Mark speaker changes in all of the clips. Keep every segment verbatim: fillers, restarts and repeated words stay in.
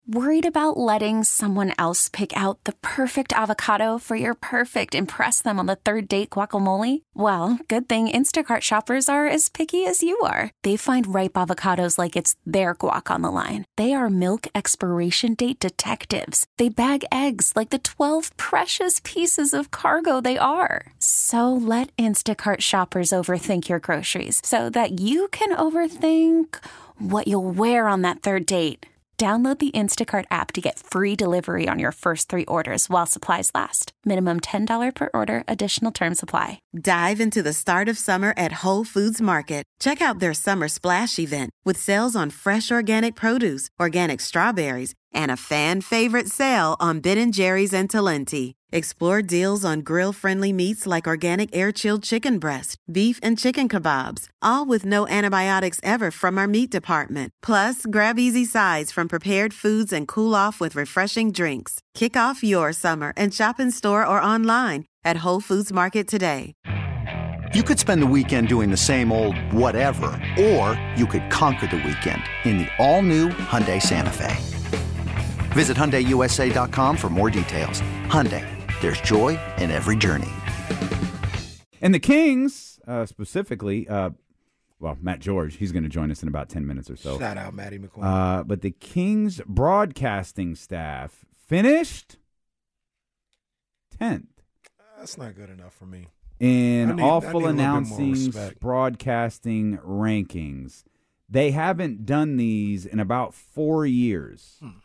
Speaker 1: Worried about letting someone else pick out the perfect avocado for your perfect impress them on the third date guacamole? Well, good thing Instacart shoppers are as picky as you are. They find ripe avocados like it's their guac on the line. They are milk expiration date detectives. They bag eggs like the twelve precious pieces of cargo they are. So let Instacart shoppers overthink your groceries so that you can overthink what you'll wear on that third date. Download the Instacart app to get free delivery on your first three orders while supplies last. Minimum ten dollars per order. Additional terms apply.
Speaker 2: Dive into the start of summer at Whole Foods Market. Check out their Summer Splash event with sales on fresh organic produce, organic strawberries, and a fan-favorite sale on Ben and Jerry's and Talenti. Explore deals on grill-friendly meats like organic air-chilled chicken breast, beef and chicken kebabs, all with no antibiotics ever from our meat department. Plus, grab easy sides from prepared foods and cool off with refreshing drinks. Kick off your summer and shop in store or online at Whole Foods Market today.
Speaker 3: You could spend the weekend doing the same old whatever, or you could conquer the weekend in the all-new Hyundai Santa Fe. Visit Hyundai U S A dot com for more details. Hyundai, there's joy in every journey.
Speaker 4: And the Kings, uh, specifically, uh, well, Matt George, he's going to join us in about ten minutes or so.
Speaker 5: Shout out, Matty McCormick.
Speaker 4: Uh, but the Kings broadcasting staff finished tenth.
Speaker 5: That's not good enough for me.
Speaker 4: In
Speaker 5: I need-
Speaker 4: Awful
Speaker 5: I need a little bit more
Speaker 4: Announcing's
Speaker 5: respect.
Speaker 4: broadcasting rankings. They haven't done these in about four years.
Speaker 5: Hmm.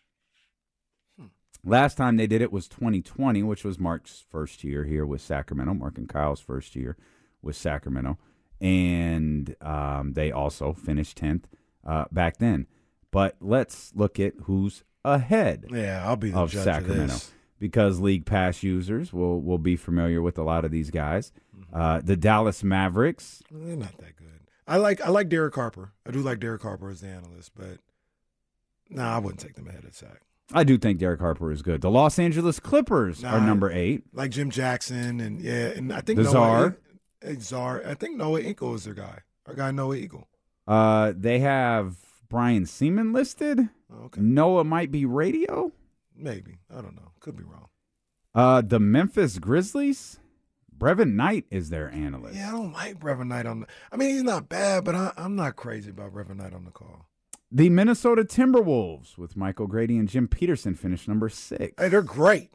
Speaker 4: Last time they did it was twenty twenty, which was Mark's first year here with Sacramento, Mark and Kyle's first year with Sacramento. And um, they also finished tenth uh, back then. But let's look at who's ahead
Speaker 5: Yeah, I'll be the
Speaker 4: of
Speaker 5: judge
Speaker 4: Sacramento.
Speaker 5: of this.
Speaker 4: Because League Pass users will, will be familiar with a lot of these guys.
Speaker 5: Mm-hmm.
Speaker 4: Uh, the Dallas Mavericks.
Speaker 5: They're not that good. I like I like Derek Harper. I do like Derek Harper as the analyst, but nah, I wouldn't take them ahead of Sac.
Speaker 4: I do think Derek Harper is good. The Los Angeles Clippers
Speaker 5: Nah,
Speaker 4: are number eight.
Speaker 5: Like Jim Jackson and yeah, and I think
Speaker 4: The
Speaker 5: Noah
Speaker 4: Czar.
Speaker 5: In- Czar. I think Noah Eagle is their guy. Our guy Noah Eagle.
Speaker 4: Uh, they have Brian Seaman listed.
Speaker 5: Okay,
Speaker 4: Noah might be radio.
Speaker 5: maybe I don't know. Could be wrong.
Speaker 4: Uh, the Memphis Grizzlies. Brevin Knight is their analyst.
Speaker 5: Yeah, I don't like Brevin Knight on the. I mean, he's not bad, but I, I'm not crazy about Brevin Knight on the call.
Speaker 4: The Minnesota Timberwolves with Michael Grady and Jim Peterson finished number six.
Speaker 5: Hey, they're great.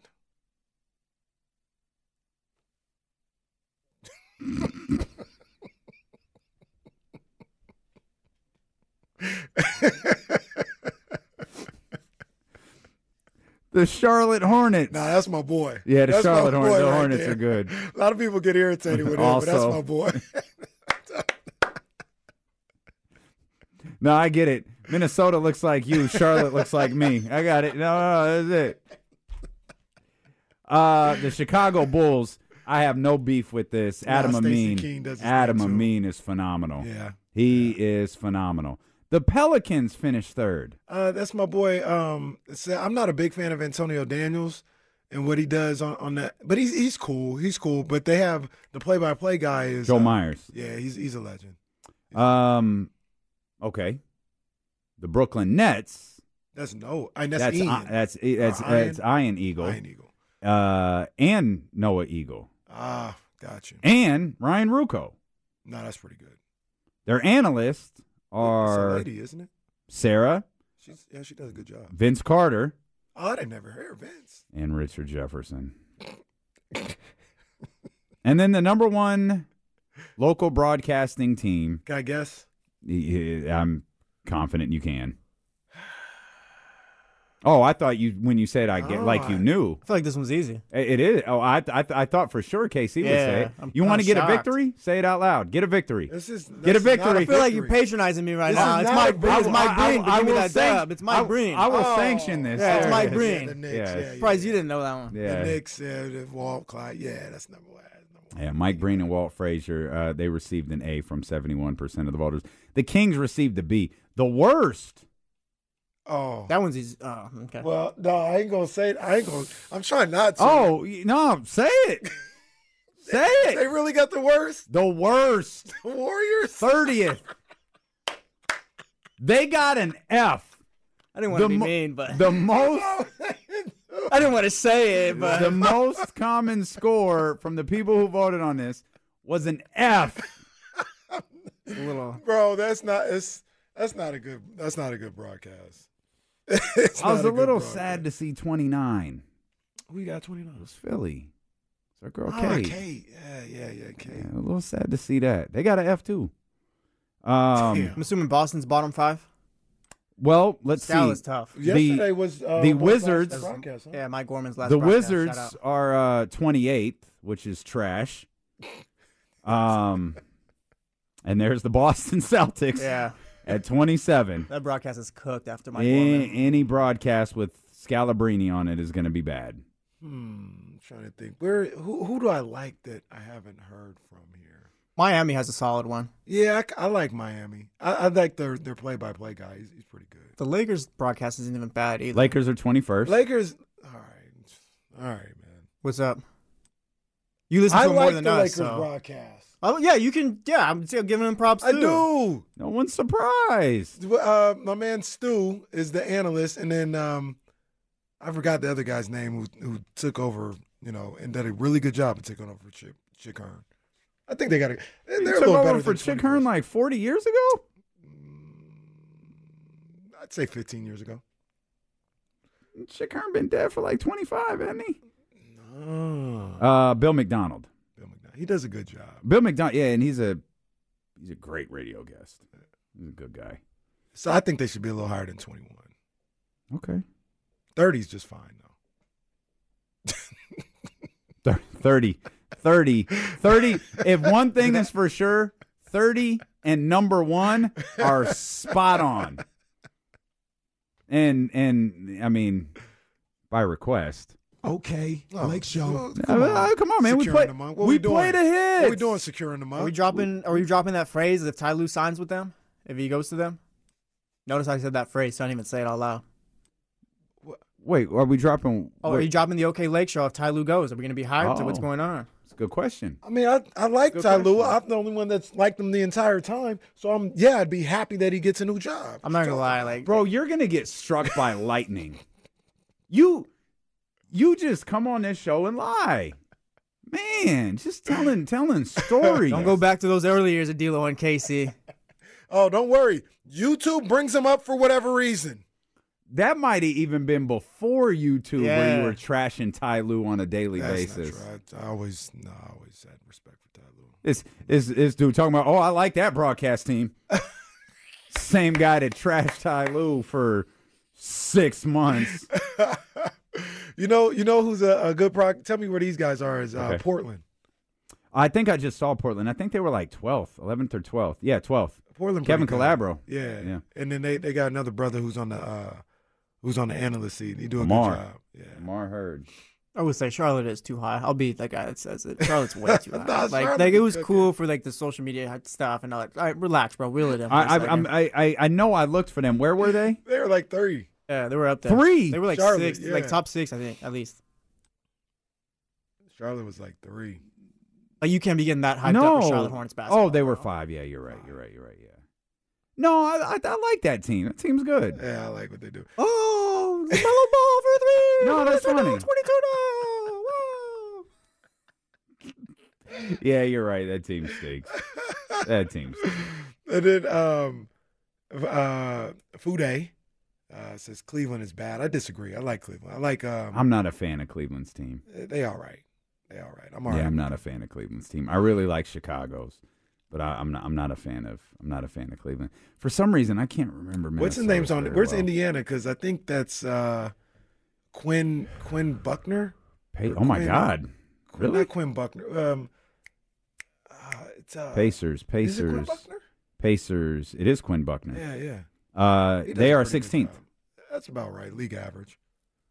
Speaker 4: The Charlotte Hornets.
Speaker 5: Nah, that's my boy.
Speaker 4: Yeah, the
Speaker 5: That's my
Speaker 4: Charlotte Hornets.
Speaker 5: boy
Speaker 4: The
Speaker 5: right
Speaker 4: Hornets
Speaker 5: there.
Speaker 4: are good.
Speaker 5: A lot of people get irritated with it, but that's
Speaker 4: Also-
Speaker 5: my boy.
Speaker 4: No, I get it. Minnesota looks like you. Charlotte looks like me. I got it. No, no, that's it. Uh, the Chicago Bulls. I have no beef with this.
Speaker 5: Nah,
Speaker 4: Adam
Speaker 5: Stacey
Speaker 4: Amin.
Speaker 5: King does his
Speaker 4: Adam
Speaker 5: thing, too.
Speaker 4: Amin is phenomenal.
Speaker 5: Yeah.
Speaker 4: He is phenomenal. The Pelicans finished third.
Speaker 5: Uh, that's my boy. Um, it's- I'm not a big fan of Antonio Daniels and what he does on, on that, but he's he's cool. He's cool. But they have the play-by-play guy is
Speaker 4: Joe
Speaker 5: uh,
Speaker 4: Myers.
Speaker 5: Yeah, he's he's a legend.
Speaker 4: Um, okay. The Brooklyn Nets.
Speaker 5: That's no. I that's,
Speaker 4: That's
Speaker 5: Ian.
Speaker 4: I- that's that's
Speaker 5: Or Ian.
Speaker 4: that's Ian Eagle.
Speaker 5: Ian Eagle.
Speaker 4: Uh, and Noah Eagle
Speaker 5: Ah, got you.
Speaker 4: and Ryan Rucco.
Speaker 5: No, that's pretty good.
Speaker 4: Their analysts
Speaker 5: It's a
Speaker 4: are
Speaker 5: lady, isn't it?
Speaker 4: Sarah,
Speaker 5: She's yeah, she does a good job.
Speaker 4: Vince Carter,
Speaker 5: Oh, I didn't never hear Vince.
Speaker 4: and Richard Jefferson. And then the number one local broadcasting team.
Speaker 5: Can I guess?
Speaker 4: I'm confident you can. Oh, I thought you when you said I get
Speaker 5: Oh,
Speaker 4: like you
Speaker 5: I-
Speaker 4: knew.
Speaker 6: I feel like this one's easy.
Speaker 4: It it is. Oh, I I, I thought for sure K C would
Speaker 6: Yeah,
Speaker 4: say it.
Speaker 6: I'm
Speaker 4: You want to
Speaker 6: kinda
Speaker 4: get a
Speaker 6: shocked.
Speaker 4: victory? Say it out loud. Get a victory.
Speaker 5: This is
Speaker 4: Get a
Speaker 5: this is not
Speaker 4: victory.
Speaker 6: I feel like you're
Speaker 5: victory.
Speaker 6: patronizing me right
Speaker 5: This
Speaker 6: now.
Speaker 5: is
Speaker 6: It's
Speaker 5: not
Speaker 6: my,
Speaker 5: a
Speaker 6: it's
Speaker 5: victory.
Speaker 6: my
Speaker 4: I- I-
Speaker 6: brain to
Speaker 4: I
Speaker 6: give me
Speaker 4: will
Speaker 6: that
Speaker 4: sanct-
Speaker 6: dub. It's my
Speaker 4: I-
Speaker 6: brain.
Speaker 4: I will
Speaker 5: Oh.
Speaker 4: sanction this.
Speaker 6: Yeah, it's
Speaker 4: There
Speaker 6: my
Speaker 4: it is.
Speaker 6: brain.
Speaker 5: Yeah, the Knicks,
Speaker 4: Yeah.
Speaker 5: yeah, yeah,
Speaker 6: Surprised you
Speaker 5: yeah.
Speaker 6: didn't know that one.
Speaker 4: Yeah.
Speaker 5: The Knicks, yeah, the Walt Clyde. Yeah, that's number one. That's number one.
Speaker 4: Yeah, Mike Breen and Walt Frazier, uh, they received an A from seventy-one percent of the voters. The Kings received a B. The worst.
Speaker 5: Oh,
Speaker 6: That one's easy. Oh, okay.
Speaker 5: well, no, I ain't gonna say it. I ain't gonna. I'm trying not to.
Speaker 4: Oh, y- no, say it. Say
Speaker 5: They
Speaker 4: it.
Speaker 5: really got the worst.
Speaker 4: The worst.
Speaker 5: The Warriors.
Speaker 4: thirtieth. They got an F.
Speaker 6: I didn't want
Speaker 4: The
Speaker 6: to be
Speaker 4: mo-
Speaker 6: mean, but
Speaker 4: The most
Speaker 6: I didn't want to say it, but
Speaker 4: the most common score from the people who voted on this was an F.
Speaker 6: it's a little.
Speaker 5: Bro, that's not it's that's not a good that's not a good broadcast. It's
Speaker 4: I was
Speaker 5: not
Speaker 4: a
Speaker 5: good
Speaker 4: little
Speaker 5: broadcast.
Speaker 4: sad to see twenty-nine.
Speaker 5: We got twenty
Speaker 4: It
Speaker 5: nine.
Speaker 4: was Philly. It's our girl
Speaker 5: Oh,
Speaker 4: Kate.
Speaker 5: Kate. Yeah, yeah, yeah, Kate.
Speaker 4: Yeah, a little sad to see that. They got an F too. Um,
Speaker 5: Damn.
Speaker 6: I'm assuming Boston's bottom five.
Speaker 4: well, let's
Speaker 6: Scal
Speaker 4: see.
Speaker 6: is tough.
Speaker 5: Yesterday was uh,
Speaker 4: the
Speaker 5: was last
Speaker 4: Wizards-
Speaker 5: broadcast, huh?
Speaker 6: Yeah, Mike Gorman's last.
Speaker 4: The
Speaker 6: broadcast.
Speaker 4: Wizards
Speaker 6: Shout out.
Speaker 4: are uh, twenty-eighth, which is trash. Um, and there's the Boston Celtics
Speaker 6: Yeah,
Speaker 4: at twenty-seven.
Speaker 6: that broadcast is cooked after Mike
Speaker 4: Any,
Speaker 6: Gorman.
Speaker 4: any broadcast with Scalabrini on it is going to be bad.
Speaker 5: Hmm, I'm trying to think. Where who who do I like that I haven't heard from here?
Speaker 6: Miami has a solid one.
Speaker 5: Yeah, I, I like Miami. I, I like their their play by play guy. He's, he's pretty good.
Speaker 6: The Lakers broadcast isn't even bad either.
Speaker 4: Lakers are twenty-first.
Speaker 5: Lakers. All right, all right, man.
Speaker 6: What's up? You listen to
Speaker 5: I
Speaker 6: them more
Speaker 5: like
Speaker 6: than
Speaker 5: the
Speaker 6: us.
Speaker 5: Lakers
Speaker 6: so.
Speaker 5: broadcast.
Speaker 6: Oh yeah, you can. Yeah, I'm still giving them props
Speaker 5: I
Speaker 6: too.
Speaker 5: do.
Speaker 4: No one's surprised.
Speaker 5: Uh, my man Stu is the analyst, and then um, I forgot the other guy's name who who took over. You know, and did a really good job of taking over for Chick Chick Hearn. I think they got to. They're
Speaker 4: You
Speaker 5: a
Speaker 4: took
Speaker 5: little
Speaker 4: over
Speaker 5: better
Speaker 4: for
Speaker 5: than
Speaker 4: Chick
Speaker 5: twenty-first.
Speaker 4: Hearn like forty years ago?
Speaker 5: I'd say fifteen years ago.
Speaker 4: Chick Hearn been dead for like twenty-five, hasn't he?
Speaker 5: Oh,
Speaker 4: Uh, Bill McDonald.
Speaker 5: Bill McDonald. He does a good job.
Speaker 4: Bill McDonald, yeah, and he's a he's a great radio guest. He's a good guy.
Speaker 5: So I think they should be a little higher than twenty-one.
Speaker 4: Okay.
Speaker 5: thirty is just fine, though.
Speaker 4: thirty, thirty, thirty. If one thing is for sure, thirty and number one are spot on. And, and I mean, by request.
Speaker 7: Okay,
Speaker 5: Oh,
Speaker 7: Lake Show.
Speaker 5: oh, Come on,
Speaker 4: Uh, come on, man. We
Speaker 5: Securing
Speaker 4: play.
Speaker 5: the month. What
Speaker 4: we
Speaker 5: we doing?
Speaker 4: played a hit.
Speaker 5: What are we doing securing the month?
Speaker 6: Are we dropping? Are we dropping that phrase if Ty Lue signs with them? If he goes to them? Notice I said that phrase, so I didn't even say it out loud.
Speaker 4: Wait, are we dropping?
Speaker 6: Oh,
Speaker 4: wait,
Speaker 6: are you dropping the OK Lake Show if Ty Lue goes? Are we going to be hyped? Or what's
Speaker 4: Oh.
Speaker 6: going on?
Speaker 4: It's a good question.
Speaker 5: I mean, I, I like
Speaker 4: Good
Speaker 5: Ty Lue.
Speaker 4: question.
Speaker 5: I'm the only one that's liked him the entire time. So I'm yeah, I'd be happy that he gets a new job.
Speaker 6: I'm not gonna lie, like
Speaker 4: Bro, you're going to get struck by lightning. You you just come on this show and lie. Man, just telling telling stories.
Speaker 6: don't go back to those early years of D'Lo and Casey.
Speaker 5: Oh, don't worry. YouTube brings him up for whatever reason.
Speaker 4: That might have even been before YouTube, where you
Speaker 6: Yeah.
Speaker 4: were trashing Ty Lue on a daily
Speaker 5: That's
Speaker 4: basis.
Speaker 5: not true. I, I always no, I always had respect for Ty Lue.
Speaker 4: This this this dude talking about, oh, I like that broadcast team. Same guy that trashed Ty Lue for six months.
Speaker 5: You know, you know who's a, a good pro? Tell me where these guys are. Is uh,
Speaker 4: Okay.
Speaker 5: Portland.
Speaker 4: I think I just saw Portland. I think they were like twelfth, eleventh or twelfth. Yeah, twelfth.
Speaker 5: Portland.
Speaker 4: Kevin
Speaker 5: pretty good.
Speaker 4: Calabro.
Speaker 5: Yeah,
Speaker 4: Yeah.
Speaker 5: And then they, they got another brother who's on the uh, who's on the analyst seat. He do a
Speaker 4: Lamar.
Speaker 5: good job. Yeah.
Speaker 4: Lamar Hurd.
Speaker 6: I would say Charlotte is too high. I'll be that guy that says it. Charlotte's way too high.
Speaker 5: Nah,
Speaker 6: like,
Speaker 5: Charlotte
Speaker 6: like it
Speaker 5: is
Speaker 6: was
Speaker 5: good,
Speaker 6: cool for like the social media stuff and all that. All right, relax, bro. Reel it in. for a
Speaker 4: I, I,
Speaker 6: second.
Speaker 4: I'm, I I I know I looked for them. Where were they?
Speaker 5: They were like three.
Speaker 6: yeah, they were up there.
Speaker 4: Three.
Speaker 6: They were like
Speaker 5: Charlotte,
Speaker 6: six,
Speaker 5: yeah.
Speaker 6: like top six, I think, at least.
Speaker 5: Charlotte was like three.
Speaker 6: Like you can't be getting that hyped
Speaker 4: no.
Speaker 6: up for Charlotte Hornets basketball.
Speaker 4: Oh, they were
Speaker 6: bro.
Speaker 4: five. Yeah, you're right. You're right. You're right. Yeah. No, I, I I like that team. That team's good.
Speaker 5: Yeah, I like what they do.
Speaker 6: Oh, the mellow ball for three.
Speaker 4: No, that's
Speaker 6: twenty-two
Speaker 4: funny.
Speaker 6: twenty-two now. Whoa.
Speaker 4: Yeah, you're right. That team stinks. That team stinks.
Speaker 5: And then um, uh, Fude uh, says Cleveland is bad. I disagree. I like Cleveland. I like. Um,
Speaker 4: I'm not a fan of Cleveland's team.
Speaker 5: they all right. They all right. I'm all
Speaker 4: Yeah,
Speaker 5: right.
Speaker 4: I'm not a fan of Cleveland's team. I really like Chicago's, but I, I'm not. I'm not a fan of. I'm not a fan of Cleveland. For some reason, I can't remember.
Speaker 5: What's his
Speaker 4: Minnesota's
Speaker 5: name's on it?
Speaker 4: very
Speaker 5: Where's
Speaker 4: well.
Speaker 5: Indiana? Because I think that's uh, Quinn Quinn Buckner.
Speaker 4: Pa- oh my
Speaker 5: Quinn-
Speaker 4: God!
Speaker 5: Quinn,
Speaker 4: Really?
Speaker 5: Not Quinn Buckner. Um, uh, it's uh,
Speaker 4: Pacers.
Speaker 5: Is it Quinn
Speaker 4: Pacers.
Speaker 5: Buckner?
Speaker 4: Pacers. It is Quinn Buckner.
Speaker 5: Yeah, yeah.
Speaker 4: Uh,
Speaker 5: He does
Speaker 4: they
Speaker 5: a
Speaker 4: are
Speaker 5: pretty good
Speaker 4: sixteenth.
Speaker 5: job. That's about right. League average.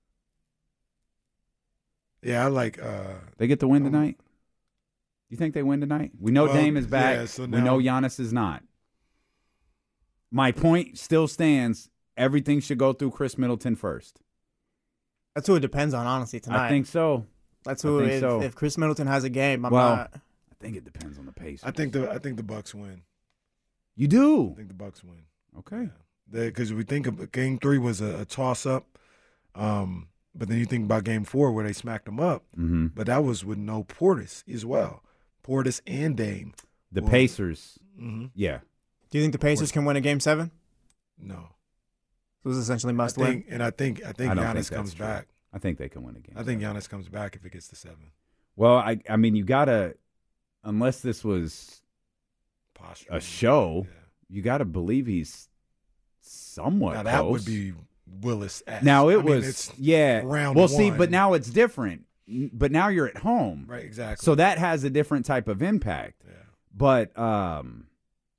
Speaker 5: Yeah, I like. Uh,
Speaker 4: They get the win
Speaker 5: Um,
Speaker 4: tonight. You think they win tonight? We know
Speaker 5: Well,
Speaker 4: Dame is back.
Speaker 5: yeah, so
Speaker 4: we
Speaker 5: now-
Speaker 4: know Giannis is not. My point still stands. Everything should go through Chris Middleton first.
Speaker 6: That's who it depends on, honestly, tonight.
Speaker 4: I think so.
Speaker 6: That's
Speaker 4: I
Speaker 6: who.
Speaker 4: think
Speaker 6: if,
Speaker 4: so.
Speaker 6: if Chris Middleton has a game, I'm
Speaker 4: Well,
Speaker 6: not.
Speaker 4: I think it depends on the pace.
Speaker 5: I think the I think the Bucks win.
Speaker 4: You
Speaker 5: I
Speaker 4: do.
Speaker 5: think the Bucks win.
Speaker 4: Okay.
Speaker 5: Because we think of game three was a, a toss-up, um, but then you think about game four where they smacked them up,
Speaker 4: Mm-hmm.
Speaker 5: but that was with no Portis as well. Portis and Dame.
Speaker 4: The
Speaker 5: Well,
Speaker 4: Pacers,
Speaker 5: hmm
Speaker 4: yeah.
Speaker 6: Do you think the Pacers can win a game seven?
Speaker 5: No.
Speaker 6: It was essentially
Speaker 5: I
Speaker 6: must
Speaker 5: think,
Speaker 6: win.
Speaker 5: and I think I think
Speaker 4: I don't
Speaker 5: Giannis
Speaker 4: think that's
Speaker 5: comes
Speaker 4: true.
Speaker 5: back.
Speaker 4: I think they can win a game.
Speaker 5: I think Giannis comes back if it gets to seven.
Speaker 4: Well, I I mean, you gotta, unless this was
Speaker 5: Posture.
Speaker 4: a show,
Speaker 5: Yeah.
Speaker 4: you gotta believe he's somewhat
Speaker 5: Now that
Speaker 4: close.
Speaker 5: would be Willis.
Speaker 4: Now it
Speaker 5: I mean,
Speaker 4: was
Speaker 5: it's
Speaker 4: yeah.
Speaker 5: round
Speaker 4: well, see,
Speaker 5: one.
Speaker 4: but now it's different. N- But now you're at home,
Speaker 5: right, exactly.
Speaker 4: so that has a different type of impact.
Speaker 5: yeah.
Speaker 4: But um,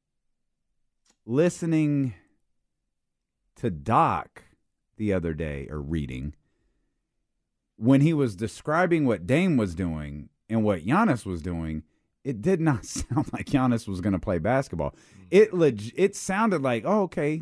Speaker 4: listening to Doc the other day, or reading, when he was describing what Dame was doing and what Giannis was doing, it did not sound like Giannis was going to play basketball. It leg- it sounded like, oh, okay,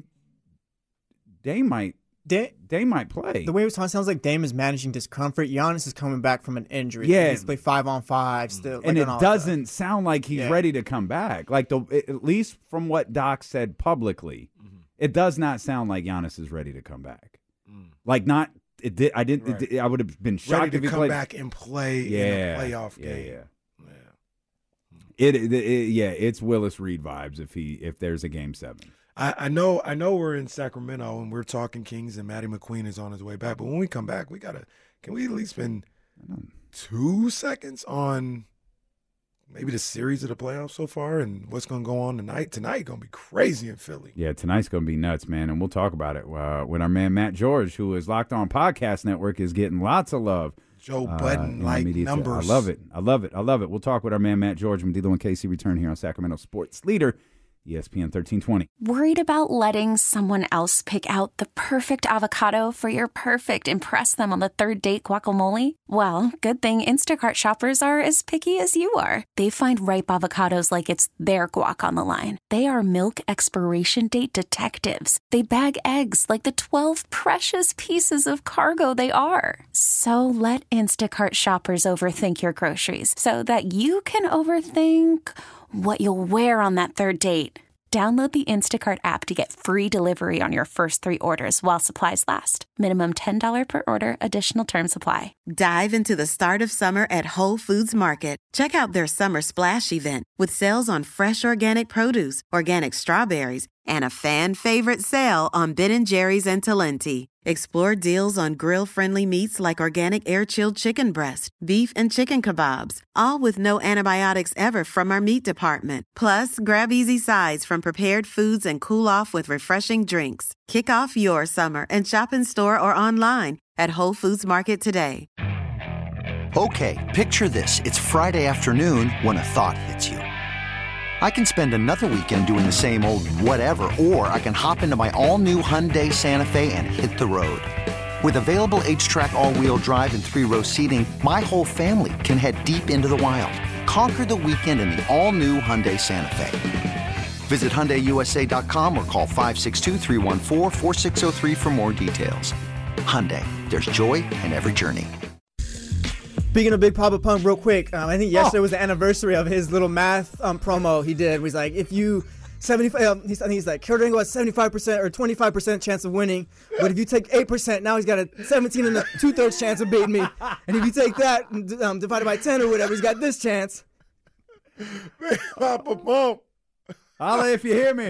Speaker 4: Dame might
Speaker 6: Da-
Speaker 4: Dame might play.
Speaker 6: the way it was talking sounds like Dame is managing discomfort. Giannis is coming back from an injury.
Speaker 4: Yeah.
Speaker 6: He needs to play five on five still.
Speaker 4: and
Speaker 6: like,
Speaker 4: it
Speaker 6: all that.
Speaker 4: doesn't sound like he's
Speaker 6: Yeah.
Speaker 4: ready to come back. Like the at least from what Doc said publicly,
Speaker 5: Mm-hmm.
Speaker 4: it does not sound like Giannis is ready to come back.
Speaker 5: Mm.
Speaker 4: Like not it did. I didn't.
Speaker 5: Right.
Speaker 4: It did, I would have been shocked
Speaker 5: Ready
Speaker 4: if
Speaker 5: to
Speaker 4: he
Speaker 5: come
Speaker 4: played.
Speaker 5: back and play
Speaker 4: Yeah,
Speaker 5: in a playoff
Speaker 4: yeah,
Speaker 5: game.
Speaker 4: yeah.
Speaker 5: Yeah.
Speaker 4: It, it, it- yeah, it's Willis Reed vibes if he if there's a game seven.
Speaker 5: I, I know I know we're in Sacramento and we're talking Kings and Matty McQueen is on his way back. But when we come back, we gotta can we at least spend two seconds on maybe the series of the playoffs so far and what's gonna go on tonight? Tonight gonna be crazy in Philly.
Speaker 4: Yeah, tonight's gonna be nuts, man, and we'll talk about it uh, when our man Matt George, who is Locked On Podcast Network, is getting lots of love.
Speaker 5: Joe
Speaker 4: uh,
Speaker 5: Budden
Speaker 4: in the
Speaker 5: like
Speaker 4: media.
Speaker 5: numbers.
Speaker 4: I love it. I love it. I love it. We'll talk with our man Matt George when D'Lo and K C return here on Sacramento Sports Leader, E S P N thirteen twenty.
Speaker 1: Worried about letting someone else pick out the perfect avocado for your perfect impress them on the third date guacamole? Well, good thing Instacart shoppers are as picky as you are. They find ripe avocados like it's their guac on the line. They are milk expiration date detectives. They bag eggs like the twelve precious pieces of cargo they are. So let Instacart shoppers overthink your groceries so that you can overthink what you'll wear on that third date. Download the Instacart app to get free delivery on your first three orders while supplies last. Minimum ten dollars per order. Additional terms apply.
Speaker 2: Dive into the start of summer at Whole Foods Market. Check out their Summer Splash event with sales on fresh organic produce, organic strawberries, and a fan favorite sale on Ben and Jerry's and Talenti. Explore deals on grill-friendly meats like organic air-chilled chicken breast, beef and chicken kebabs, all with no antibiotics ever from our meat department. Plus, grab easy sides from prepared foods and cool off with refreshing drinks. Kick off your summer and shop in store or online at Whole Foods Market today.
Speaker 3: Okay, picture this. It's Friday afternoon when a thought hits you. I can spend another weekend doing the same old whatever, or I can hop into my all-new Hyundai Santa Fe and hit the road. With available H-Track all-wheel drive and three-row seating, my whole family can head deep into the wild. Conquer the weekend in the all-new Hyundai Santa Fe. Visit Hyundai U S A dot com or call five six two, three one four, four six zero three for more details. Hyundai, there's joy in every journey.
Speaker 6: Speaking of Big Papa Pump, real quick, um, I think yesterday was the anniversary of his little math um, promo he did. Where he's like, if you seventy-five, um, he's, I think he's like, Kurt Angle has seventy-five percent or twenty-five percent chance of winning, but if you take eight percent, now he's got a seventeen and a two thirds chance of beating me. And if you take that um, divided by ten or whatever, he's got this chance.
Speaker 5: Big Papa Pump.
Speaker 4: Holla if you hear me.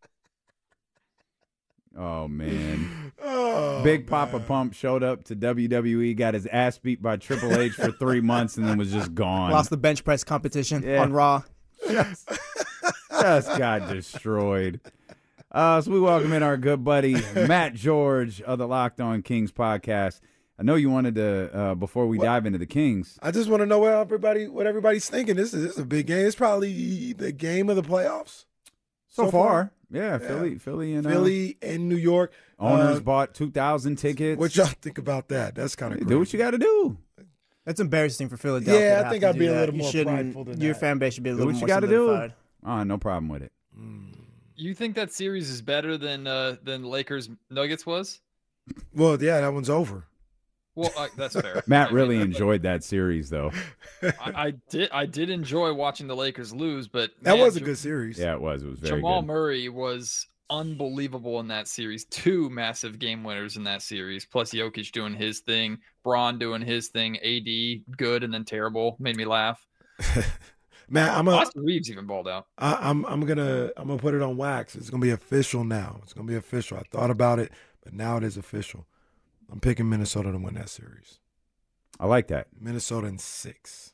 Speaker 4: Oh man.
Speaker 5: Oh,
Speaker 4: Big Papa Pump showed up to W W E, got his ass beat by Triple H for three months, and then was just gone.
Speaker 6: Lost the bench press competition
Speaker 4: Yeah.
Speaker 6: on Raw.
Speaker 4: just, just got destroyed. Uh, so we welcome in our good buddy Matt George of the Locked On Kings podcast. I know you wanted to uh, before we
Speaker 5: What?
Speaker 4: dive into the Kings.
Speaker 5: I just want to know what everybody what everybody's thinking. This is, this is a big game. It's probably the game of the playoffs.
Speaker 4: So,
Speaker 5: So
Speaker 4: far,
Speaker 5: far.
Speaker 4: yeah, Philly, Philly, and uh,
Speaker 5: Philly and New York.
Speaker 4: owners
Speaker 5: Uh,
Speaker 4: bought two thousand tickets.
Speaker 5: What y'all think about that? That's kind of
Speaker 4: do what you got to do.
Speaker 6: That's embarrassing for Philadelphia.
Speaker 5: Yeah, I
Speaker 6: to have
Speaker 5: think
Speaker 6: to
Speaker 5: I'd
Speaker 6: do
Speaker 5: be a
Speaker 6: that.
Speaker 5: little
Speaker 6: You
Speaker 5: more
Speaker 6: shouldn't-
Speaker 5: prideful than
Speaker 6: Your
Speaker 5: that.
Speaker 6: fan base should be a
Speaker 4: Do
Speaker 6: little
Speaker 4: what
Speaker 6: more
Speaker 4: you got to do.
Speaker 6: solidified.
Speaker 4: Oh, no problem with it.
Speaker 7: You think that series is better than uh, than Lakers Nuggets was?
Speaker 5: Well, yeah, that one's over.
Speaker 7: Well, uh, that's fair.
Speaker 4: Matt
Speaker 7: I mean,
Speaker 4: really
Speaker 7: but
Speaker 4: enjoyed that series, though.
Speaker 7: I, I did. I did enjoy watching the Lakers lose, but
Speaker 5: That
Speaker 7: man,
Speaker 5: was a
Speaker 7: Ja-
Speaker 5: good series.
Speaker 4: Yeah, it was. It was very
Speaker 7: Jamal
Speaker 4: good.
Speaker 7: Murray was unbelievable in that series. Two massive game winners in that series, plus Jokic doing his thing, Braun doing his thing, A D good and then terrible. Made me laugh.
Speaker 5: Man, I'm a,
Speaker 7: Austin Reeves even balled out.
Speaker 5: I, I'm I'm gonna I'm gonna put it on wax. It's gonna be official now. It's gonna be official. I thought about it, but now it is official. I'm picking Minnesota to win that series.
Speaker 4: I like that.
Speaker 5: Minnesota in six.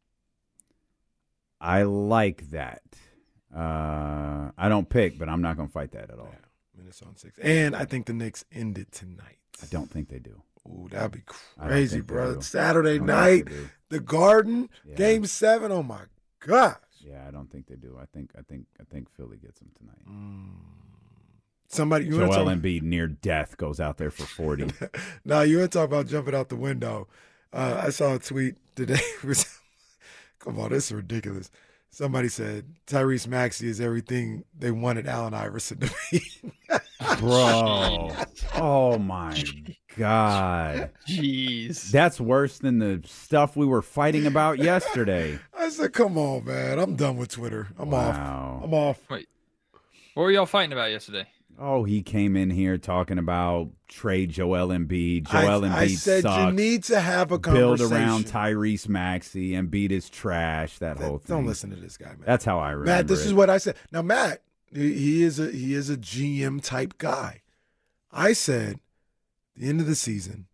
Speaker 4: I like that. Uh, I don't pick, but I'm not going to fight that at all.
Speaker 5: Yeah, Minnesota in six. And I think the Knicks end it tonight.
Speaker 4: I don't think they do.
Speaker 5: Ooh, that'd be crazy, bro.
Speaker 4: Do.
Speaker 5: Saturday night, the Garden,
Speaker 4: yeah.
Speaker 5: Game Seven. Oh my gosh.
Speaker 4: Yeah, I don't think they do. I think, I think, I think Philly gets them tonight.
Speaker 5: Mm. Somebody, you
Speaker 4: Joel
Speaker 5: talk-
Speaker 4: Embiid near death goes out there for forty.
Speaker 5: No, you want to talk about jumping out the window? Uh, I saw a tweet today. Come on, this is ridiculous. Somebody said Tyrese Maxey is everything they wanted Allen Iverson to be.
Speaker 4: Bro. Oh, my God.
Speaker 7: Jeez.
Speaker 4: That's worse than the stuff we were fighting about yesterday.
Speaker 5: I said, come on, man. I'm done with Twitter. I'm
Speaker 4: Wow.
Speaker 5: off. I'm off.
Speaker 7: Wait, what were y'all fighting about yesterday?
Speaker 4: Oh, he came in here talking about trade Joel Embiid. Joel
Speaker 5: I,
Speaker 4: Embiid
Speaker 5: I said
Speaker 4: sucks.
Speaker 5: you need to have a
Speaker 4: Build
Speaker 5: conversation.
Speaker 4: around Tyrese Maxey. Embiid is trash. That whole thing.
Speaker 5: Don't listen to this guy, man.
Speaker 4: That's how I remember
Speaker 5: Matt, this
Speaker 4: it.
Speaker 5: is what I said. Now, Matt, he he is a he is a G M type guy. I said, the end of the season,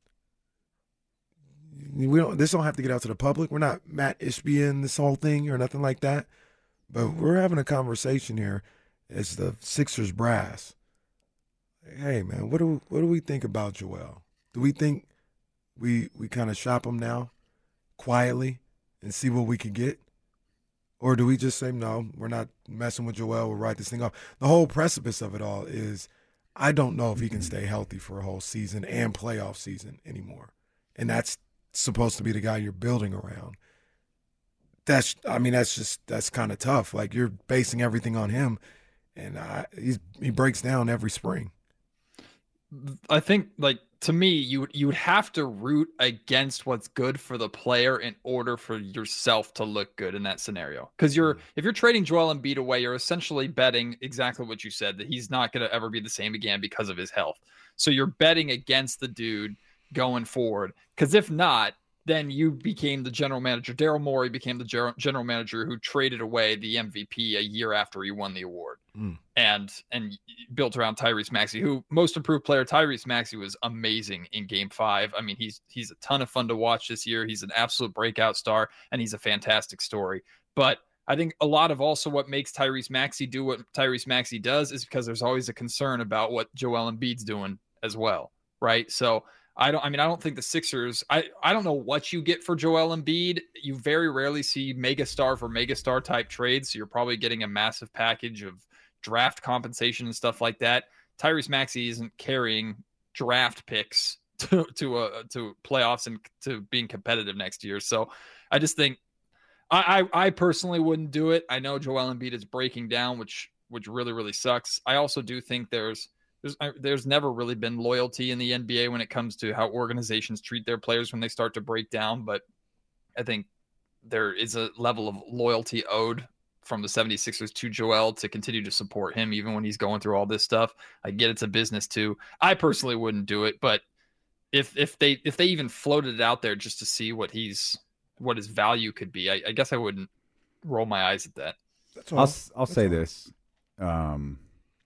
Speaker 5: we don't. This don't have to get out to the public. We're not Matt Ishbia this whole thing or nothing like that. But we're having a conversation here as the Sixers brass. Hey, man, what do what do we think about Joel? Do we think we we kind of shop him now, quietly, and see what we can get? Or do we just say, no, we're not messing with Joel, we'll write this thing off? The whole precipice of it all is I don't know if he can stay healthy for a whole season and playoff season anymore. And that's supposed to be the guy you're building around. That's, I mean, that's just, that's kind of tough. Like, you're basing everything on him, and I, he's, he breaks down every spring.
Speaker 7: I think, like, to me, you you would have to root against what's good for the player in order for yourself to look good in that scenario. Because you're if you're trading Joel Embiid away, you're essentially betting exactly what you said, that he's not going to ever be the same again because of his health. So you're betting against the dude going forward. Because if not, then you became the general manager. Daryl Morey became the ger- general manager who traded away the M V P a year after he won the award. Mm. And and built around Tyrese Maxey, who most improved player. Tyrese Maxey was amazing in game five. I mean, he's he's a ton of fun to watch this year. He's an absolute breakout star, and he's a fantastic story. But I think a lot of also what makes Tyrese Maxey do what Tyrese Maxey does is because there's always a concern about what Joel Embiid's doing as well, right? So I don't, I mean, I don't think the Sixers, I, I don't know what you get for Joel Embiid. You very rarely see megastar for megastar type trades. So you're probably getting a massive package of draft compensation and stuff like that. Tyrese Maxey isn't carrying draft picks to, to, uh, to playoffs and to being competitive next year. So I just think I, I, I personally wouldn't do it. I know Joel Embiid is breaking down, which, which really, really sucks. I also do think there's, There's, there's never really been loyalty in the N B A when it comes to how organizations treat their players when they start to break down. But I think there is a level of loyalty owed from the seventy-sixers to Joel to continue to support him, even when he's going through all this stuff. I get it's a business too. I personally wouldn't do it, but if if they if they even floated it out there just to see what he's what his value could be, I, I guess I wouldn't roll my eyes at that.
Speaker 5: That's all.
Speaker 4: I'll I'll
Speaker 5: That's
Speaker 4: say
Speaker 5: all.
Speaker 4: this. Um,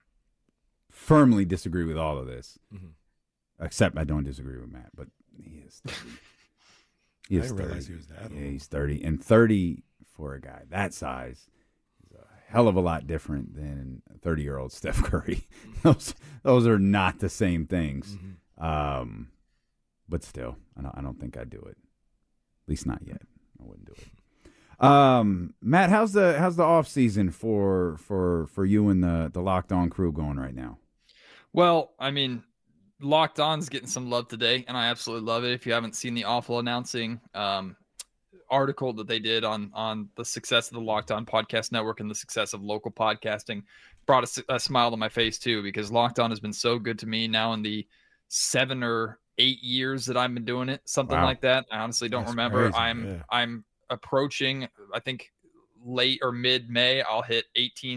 Speaker 4: firmly disagree with all of this,
Speaker 5: Mhm.
Speaker 4: except I don't disagree with Matt, but he is thirty. He
Speaker 5: I
Speaker 4: is
Speaker 5: didn't
Speaker 4: thirty.
Speaker 5: realize he was that
Speaker 4: Yeah,
Speaker 5: old.
Speaker 4: he's thirty. And thirty for a guy that size is a hell of a lot different than a thirty-year-old Steph Curry. those those are not the same things.
Speaker 5: Mhm.
Speaker 4: Um, but still, I don't, I don't think I'd do it. At least not yet. I wouldn't do it. Um, Matt, how's the how's the off season for for for you and the the Locked On crew going right now?
Speaker 7: Well, I mean, Locked On's getting some love today, and I absolutely love it. If you haven't seen the awful announcing um, article that they did on on the success of the Locked On Podcast Network and the success of local podcasting, brought a, a smile to my face too, because Locked On has been so good to me now in the seven or eight years that I've been doing it, something
Speaker 4: Wow.
Speaker 7: like that. I honestly don't
Speaker 5: That's
Speaker 7: remember.
Speaker 5: crazy,
Speaker 7: I'm
Speaker 5: yeah.
Speaker 7: I'm approaching, I think late or mid May, I'll hit eighteen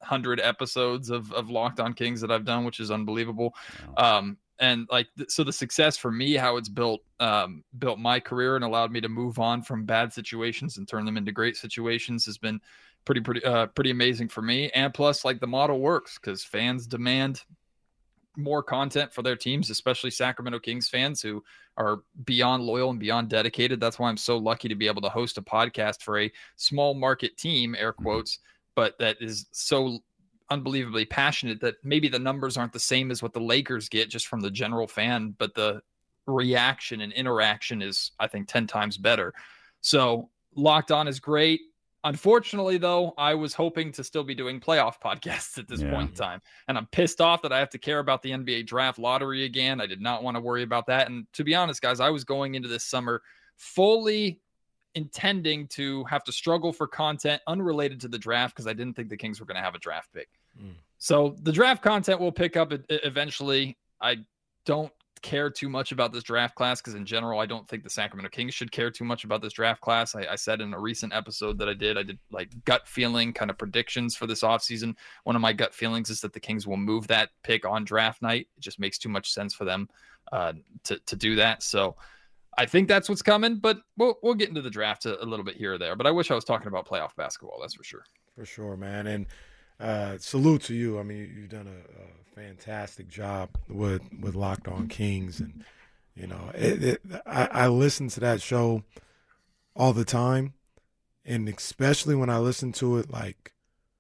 Speaker 7: hundred episodes of, of Locked On Kings that I've done, which is unbelievable. Wow. Um, and like, th- so the success for me, how it's built, um, built my career and allowed me to move on from bad situations and turn them into great situations has been pretty, pretty, uh, pretty amazing for me. And plus, like, the model works because fans demand more content for their teams, especially Sacramento Kings fans who are beyond loyal and beyond dedicated. That's why I'm so lucky to be able to host a podcast for a small market team, air quotes, but that is so unbelievably passionate that maybe the numbers aren't the same as what the Lakers get just from the general fan, but the reaction and interaction is, I think, ten times better. So Locked On is great. Unfortunately, though, I was hoping to still be doing playoff podcasts at this yeah. point in time. And I'm pissed off that I have to care about the N B A draft lottery again. I did not want to worry about that. And to be honest, guys, I was going into this summer fully intending to have to struggle for content unrelated to the draft because I didn't think the Kings were going to have a draft pick. Mm. So the draft content will pick up eventually. I don't care too much about this draft class because in general, I don't think the Sacramento Kings should care too much about this draft class. I, I said in a recent episode that I did, I did like gut feeling kind of predictions for this offseason. One of my gut feelings is that the Kings will move that pick on draft night. It just makes too much sense for them uh, to, to do that. So I think that's what's coming, but we'll we'll get into the draft a, a little bit here or there. But I wish I was talking about playoff basketball. That's for sure.
Speaker 5: For sure, man. And uh, salute to you. I mean, you've done a, a fantastic job with with Locked On Kings, and you know, it, it, I, I listen to that show all the time, and especially when I listen to it like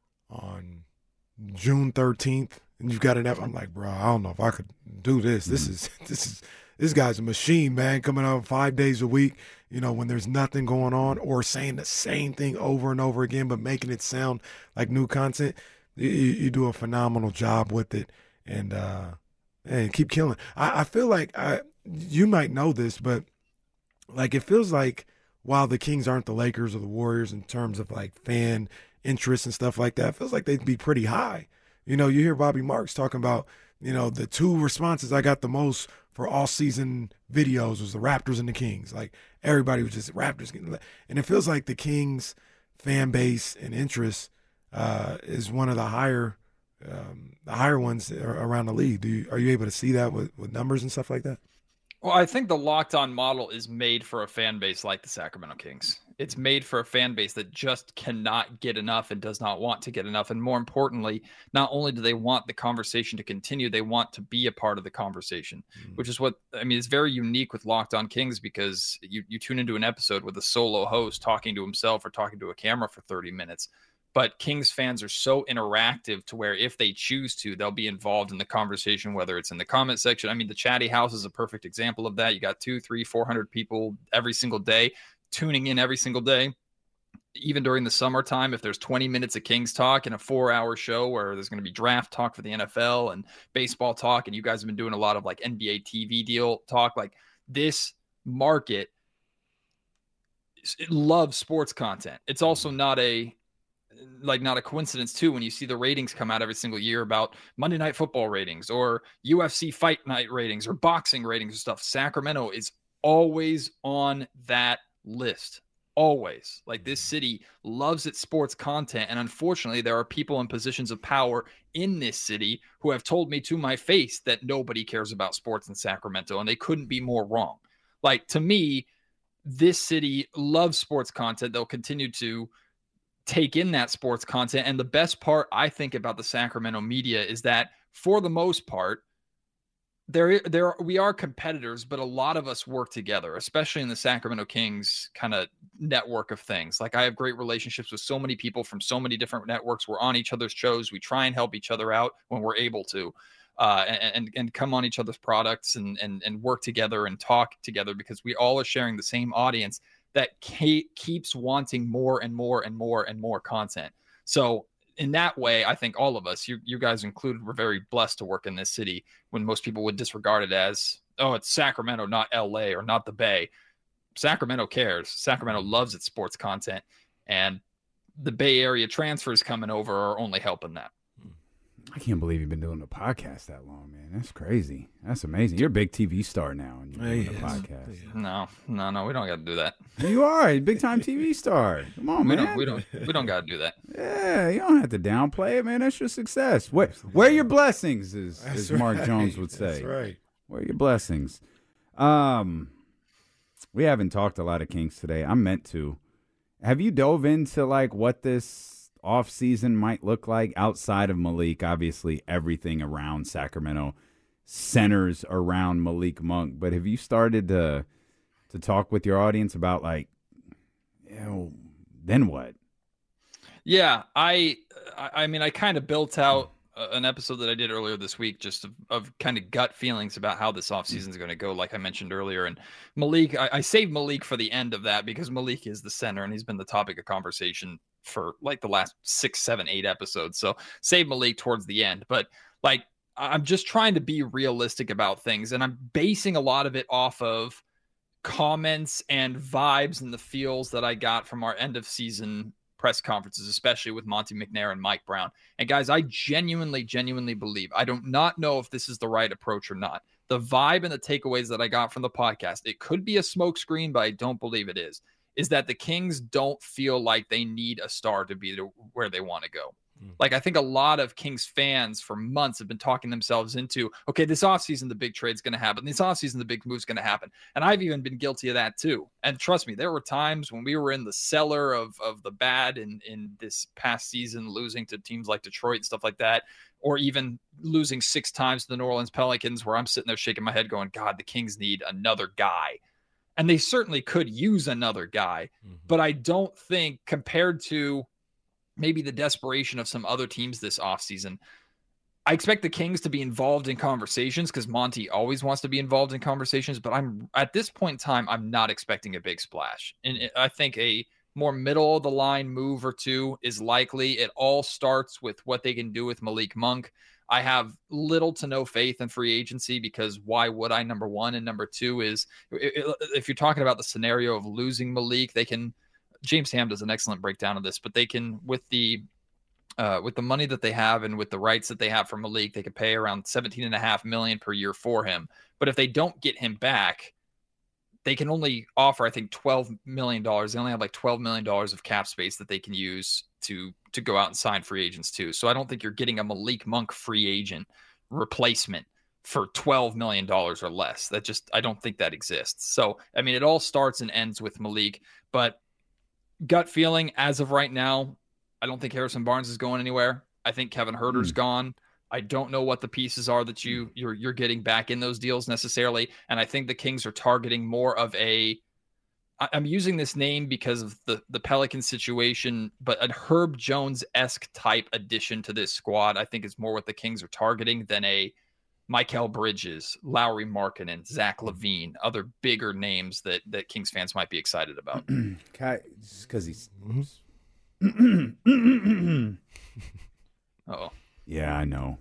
Speaker 5: on June thirteenth, and you've got an app. I'm like, bro, I don't know if I could do this. This is this is. This guy's a machine, man, coming out five days a week, you know, when there's nothing going on, or saying the same thing over and over again, but making it sound like new content. You, you do a phenomenal job with it, and uh, and keep killing. I, I feel like I, you might know this, but like it feels like while the Kings aren't the Lakers or the Warriors in terms of like fan interest and stuff like that, it feels like they'd be pretty high. You know, you hear Bobby Marks talking about, you know, the two responses I got the most for all season videos was the Raptors and the Kings. Like everybody was just Raptors. And it feels like the Kings fan base and interest uh, is one of the higher um, the higher ones around the league. Do you, are you able to see that with, with numbers and stuff like that?
Speaker 7: Well, I think the Locked On model is made for a fan base like the Sacramento Kings. It's made for a fan base that just cannot get enough and does not want to get enough. And more importantly, not only do they want the conversation to continue, they want to be a part of the conversation, mm-hmm. which is what, I mean, it's very unique with Locked On Kings because you, you tune into an episode with a solo host talking to himself or talking to a camera for thirty minutes. But Kings fans are so interactive to where if they choose to, they'll be involved in the conversation, whether it's in the comment section. I mean, the Chatty House is a perfect example of that. You got two, three, four hundred people every single day tuning in every single day. Even during the summertime, if there's twenty minutes of Kings talk in a four hour show where there's going to be draft talk for the N F L and baseball talk, and you guys have been doing a lot of like N B A T V deal talk, like this market it loves sports content. It's also not a, like not a coincidence too when you see the ratings come out every single year about Monday Night Football ratings or U F C Fight Night ratings or boxing ratings and stuff. Sacramento is always on that list. Always. Like this city loves its sports content, and unfortunately there are people in positions of power in this city who have told me to my face that nobody cares about sports in Sacramento, and they couldn't be more wrong. Like to me, this city loves sports content. They'll continue to take in that sports content. And the best part I think about the Sacramento media is that for the most part, there, there, we are competitors, but a lot of us work together, especially in the Sacramento Kings kind of network of things. Like I have great relationships with so many people from so many different networks. We're on each other's shows. We try and help each other out when we're able to, uh, and, and, and come on each other's products and, and, and work together and talk together because we all are sharing the same audience that keeps wanting more and more and more and more content. So in that way, I think all of us, you, you guys included, were very blessed to work in this city when most people would disregard it as, oh, it's Sacramento, not L A or not the Bay. Sacramento cares. Sacramento loves its sports content, and the Bay Area transfers coming over are only helping that.
Speaker 4: I can't believe you've been doing the podcast that long, man. That's crazy. That's amazing. You're a big T V star now, and you're doing
Speaker 5: Yes.
Speaker 4: the podcast.
Speaker 7: No, no, no. We don't got to do that.
Speaker 4: You are a big time T V star. Come on,
Speaker 7: We
Speaker 4: man.
Speaker 7: don't. We don't. We don't got to do that.
Speaker 4: Yeah, you don't have to downplay it, man. That's your success. Where, where are your blessings, as,
Speaker 5: That's
Speaker 4: as Mark
Speaker 5: right.
Speaker 4: Jones would say.
Speaker 5: That's right.
Speaker 4: Where are your blessings? Um, we haven't talked a lot of Kings today. I'm meant to. Have you dove into like what this off season might look like outside of Malik? Obviously, everything around Sacramento centers around Malik Monk. But have you started to to talk with your audience about like, you know, then what?
Speaker 7: Yeah, I. I I mean, I kind of built out uh, an episode that I did earlier this week, just of, of kind of gut feelings about how this offseason is going to go, like I mentioned earlier. And Malik, I, I saved Malik for the end of that because Malik is the center and he's been the topic of conversation for like the last six, seven, eight episodes. So save Malik towards the end. But like, I'm just trying to be realistic about things. And I'm basing a lot of it off of comments and vibes and the feels that I got from our end of season press conferences, especially with Monty McNair and Mike Brown. And guys, I genuinely, genuinely believe, I do not know if this is the right approach or not. The vibe and the takeaways that I got from the podcast, it could be a smokescreen, but I don't believe it is, is that the Kings don't feel like they need a star to be to where they want to go. Like, I think a lot of Kings fans for months have been talking themselves into, okay, this offseason, the big trade's going to happen. This offseason, the big move's going to happen. And I've even been guilty of that too. And trust me, there were times when we were in the cellar of, of the bad in, in this past season, losing to teams like Detroit and stuff like that, or even losing six times to the New Orleans Pelicans, where I'm sitting there shaking my head going, God, the Kings need another guy. And they certainly could use another guy. Mm-hmm. But I don't think, compared to maybe the desperation of some other teams this offseason, I expect the Kings to be involved in conversations because Monty always wants to be involved in conversations. But I'm at this point in time, I'm not expecting a big splash. And I think a more middle of the line move or two is likely. It all starts with what they can do with Malik Monk. I have little to no faith in free agency because why would I? Number one. And number two is if you're talking about the scenario of losing Malik, they can, James Ham does an excellent breakdown of this, but they can, with the uh, with the money that they have and with the rights that they have for Malik, they could pay around seventeen and a half million per year for him. But if they don't get him back, they can only offer, I think, twelve million dollars. They only have like twelve million dollars of cap space that they can use to to go out and sign free agents too. So I don't think you're getting a Malik Monk free agent replacement for twelve million dollars or less. That just, I don't think that exists. So, I mean, it all starts and ends with Malik, but gut feeling as of right now, I don't think Harrison Barnes is going anywhere. I think Kevin Huerter's mm. gone. I don't know what the pieces are that you you're you're getting back in those deals necessarily. And I think the Kings are targeting more of a, I'm using this name because of the, the Pelican situation, but a Herb Jones-esque type addition to this squad, I think is more what the Kings are targeting than a Mikal Bridges, Lauri Markkanen, Zach LaVine, other bigger names that, that Kings fans might be excited about.
Speaker 4: Because he's.
Speaker 7: Oh.
Speaker 4: Yeah, I know.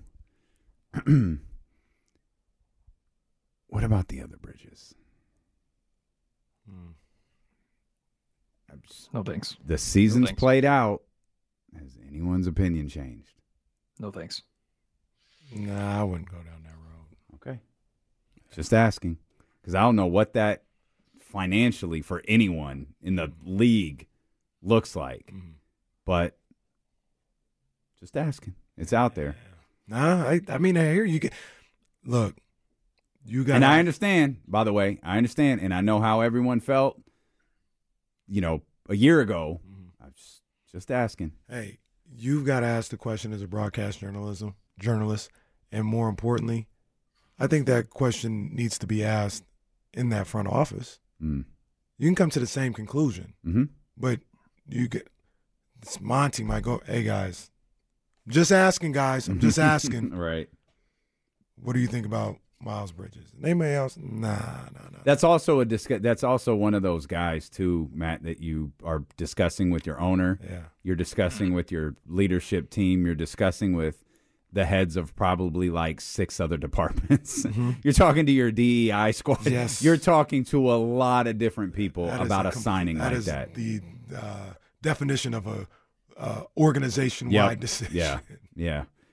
Speaker 4: What about the other Bridges?
Speaker 7: Hmm. No thanks.
Speaker 4: The season's
Speaker 7: no thanks.
Speaker 4: played out. Has anyone's opinion changed?
Speaker 7: No thanks.
Speaker 5: Nah, I wouldn't go down that road.
Speaker 4: Okay. Just asking. Because I don't know what that financially for anyone in the league looks like. Mm. But just asking. It's out there.
Speaker 5: Nah, I, I mean, I hear you. Get, look, you got.
Speaker 4: And I understand, by the way, I understand. And I know how everyone felt, you know, a year ago. Mm-hmm. I'm just, just asking.
Speaker 5: Hey, you've got to ask the question as a broadcast journalism journalist. And more importantly, I think that question needs to be asked in that front office. Mm. You can come to the same conclusion,
Speaker 4: mm-hmm.
Speaker 5: but you get it's Monty might go, hey guys, I'm just asking guys, I'm just asking.
Speaker 4: Right.
Speaker 5: What do you think about Miles Bridges? And they may also, nah, nah, nah.
Speaker 4: That's also a discuss. That's also one of those guys too, Matt, that you are discussing with your owner.
Speaker 5: Yeah.
Speaker 4: You're discussing with your leadership team. You're discussing with the heads of probably like six other departments. Mm-hmm. You're talking to your D E I squad.
Speaker 5: Yes.
Speaker 4: You're talking to a lot of different people
Speaker 5: that
Speaker 4: about a,
Speaker 5: a
Speaker 4: signing
Speaker 5: that
Speaker 4: like
Speaker 5: is
Speaker 4: that.
Speaker 5: The uh, definition of a uh, organization-wide
Speaker 4: yep.
Speaker 5: decision.
Speaker 4: Yeah, yeah.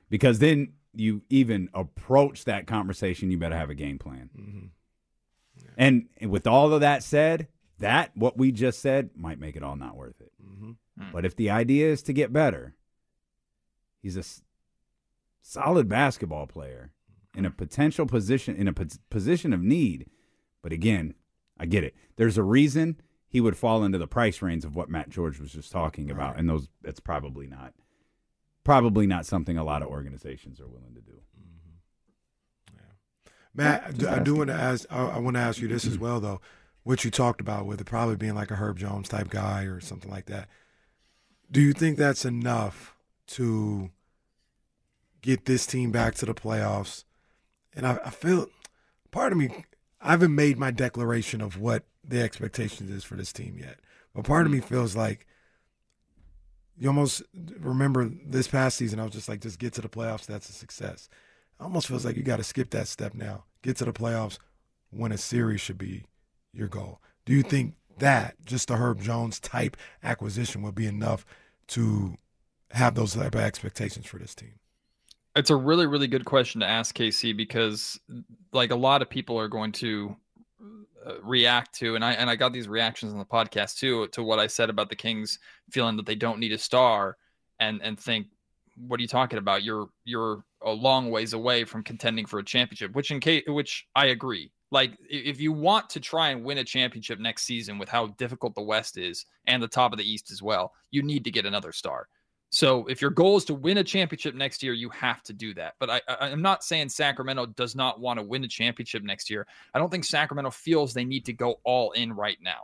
Speaker 4: Because then you even approach that conversation, you better have a game plan.
Speaker 5: Mm-hmm. Yeah.
Speaker 4: And with all of that said, that, what we just said, might make it all not worth it.
Speaker 5: Mm-hmm.
Speaker 7: Mm.
Speaker 4: But if the idea is to get better, he's a s- solid basketball player in a potential position, in a po- position of need. But again, I get it. There's a reason he would fall into the price range of what Matt George was just talking about.
Speaker 5: Right.
Speaker 4: And those, that's probably not, probably not something a lot of organizations are willing to do.
Speaker 5: Mm-hmm. Yeah. Matt, I do, I do want to ask, I, I want to ask you this as well, though. What you talked about with it probably being like a Herb Jones type guy or something like that. Do you think that's enough to get this team back to the playoffs? And I, I feel, part of me, I haven't made my declaration of what the expectations is for this team yet. But part of me feels like you almost remember this past season, I was just like, just get to the playoffs, that's a success. It almost feels like you got to skip that step now. Get to the playoffs, win a series should be your goal. Do you think that just the Herb Jones type acquisition would be enough to have those type of expectations for this team?
Speaker 7: It's a really, really good question to ask, K C, because like a lot of people are going to uh, react to, and I and I got these reactions on the podcast too, to what I said about the Kings feeling that they don't need a star, and and think, what are you talking about? You're you're a long ways away from contending for a championship, which in case, which I agree. Like, if you want to try and win a championship next season with how difficult the West is and the top of the East as well, you need to get another star. So if your goal is to win a championship next year, you have to do that. But I, I, I'm not saying Sacramento does not want to win a championship next year. I don't think Sacramento feels they need to go all in right now.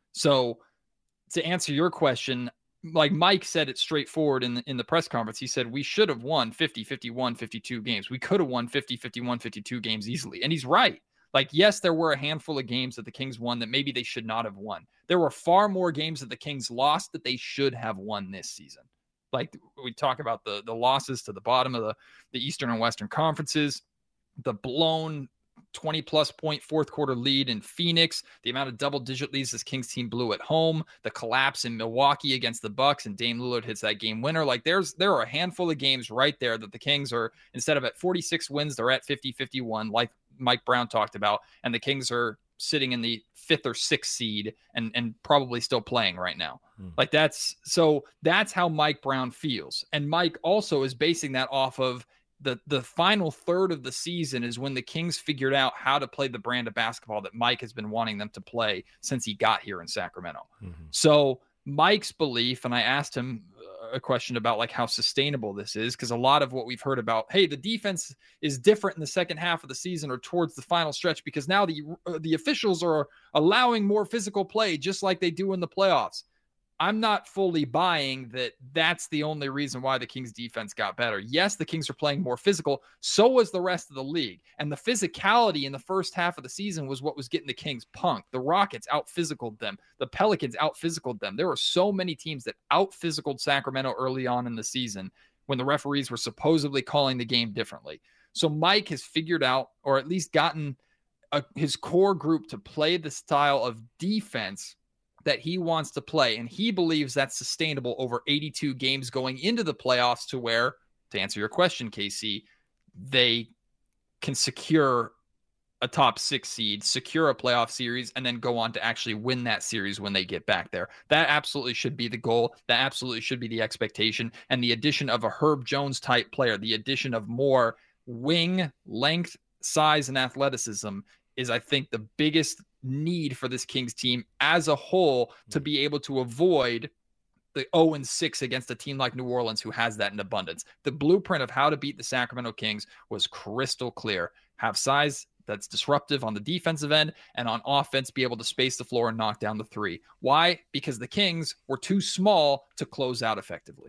Speaker 7: So to answer your question, like Mike said it straightforward in the, in the press conference, he said we should have won fifty, fifty-one, fifty-two games. We could have won fifty, fifty-one, fifty-two games easily. And he's right. Like, yes, there were a handful of games that the Kings won that maybe they should not have won. There were far more games that the Kings lost that they should have won this season. Like, we talk about the the losses to the bottom of the, the Eastern and Western conferences, the blown twenty-plus point fourth quarter lead in Phoenix, the amount of double-digit leads this Kings team blew at home, the collapse in Milwaukee against the Bucks, and Dame Lillard hits that game winner. Like, there's there are a handful of games right there that the Kings are, instead of at forty-six wins, they're at fifty, fifty-one, like Mike Brown talked about, and the Kings are sitting in the fifth or sixth seed and, and probably still playing right now. Mm. Like that's, so that's how Mike Brown feels. And Mike also is basing that off of the, the final third of the season is when the Kings figured out how to play the brand of basketball that Mike has been wanting them to play since he got here in Sacramento. Mm-hmm. So Mike's belief, and I asked him a question about like how sustainable this is, because a lot of what we've heard about, hey, the defense is different in the second half of the season or towards the final stretch because now the uh, the officials are allowing more physical play just like they do in the playoffs. I'm not fully buying that that's the only reason why the Kings defense got better. Yes, the Kings are playing more physical. So was the rest of the league. And the physicality in the first half of the season was what was getting the Kings punked. The Rockets out-physicaled them. The Pelicans out-physicaled them. There were so many teams that out-physicaled Sacramento early on in the season when the referees were supposedly calling the game differently. So Mike has figured out, or at least gotten a, his core group to play the style of defense that he wants to play. And he believes that's sustainable over eighty-two games going into the playoffs, to where, to answer your question, K C, they can secure a top six seed, secure a playoff series, and then go on to actually win that series when they get back there. That absolutely should be the goal. That absolutely should be the expectation. And the addition of a Herb Jones type player, the addition of more wing length, size, and athleticism is, I think, the biggest need for this Kings team as a whole to be able to avoid the oh and six against a team like New Orleans, who has that in abundance. The blueprint of how to beat the Sacramento Kings was crystal clear. Have size that's disruptive on the defensive end, and on offense be able to space the floor and knock down the three. Why? Because the Kings were too small to close out effectively.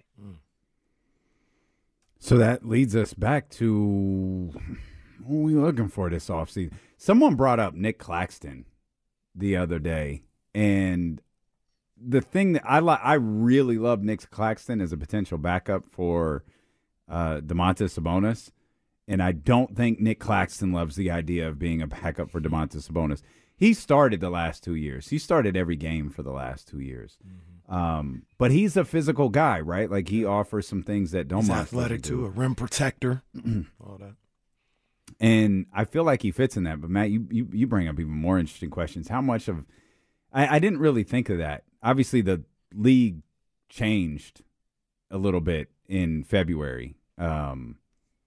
Speaker 4: So that leads us back to what are we looking for this offseason? Someone brought up Nick Claxton the other day, and the thing that I like, I really love Nick Claxton as a potential backup for uh, Domantas Sabonis, and I don't think Nick Claxton loves the idea of being a backup for Domantas Sabonis. He started the last two years. He started every game for the last two years. Mm-hmm. Um, but he's a physical guy, right? Like he offers some things that Domas
Speaker 5: He's athletic
Speaker 4: doesn't do.
Speaker 5: too, a rim protector, all that.
Speaker 4: And I feel like he fits in that. But Matt, you you, you bring up even more interesting questions. How much of I, I didn't really think of that. Obviously, the league changed a little bit in February. Um,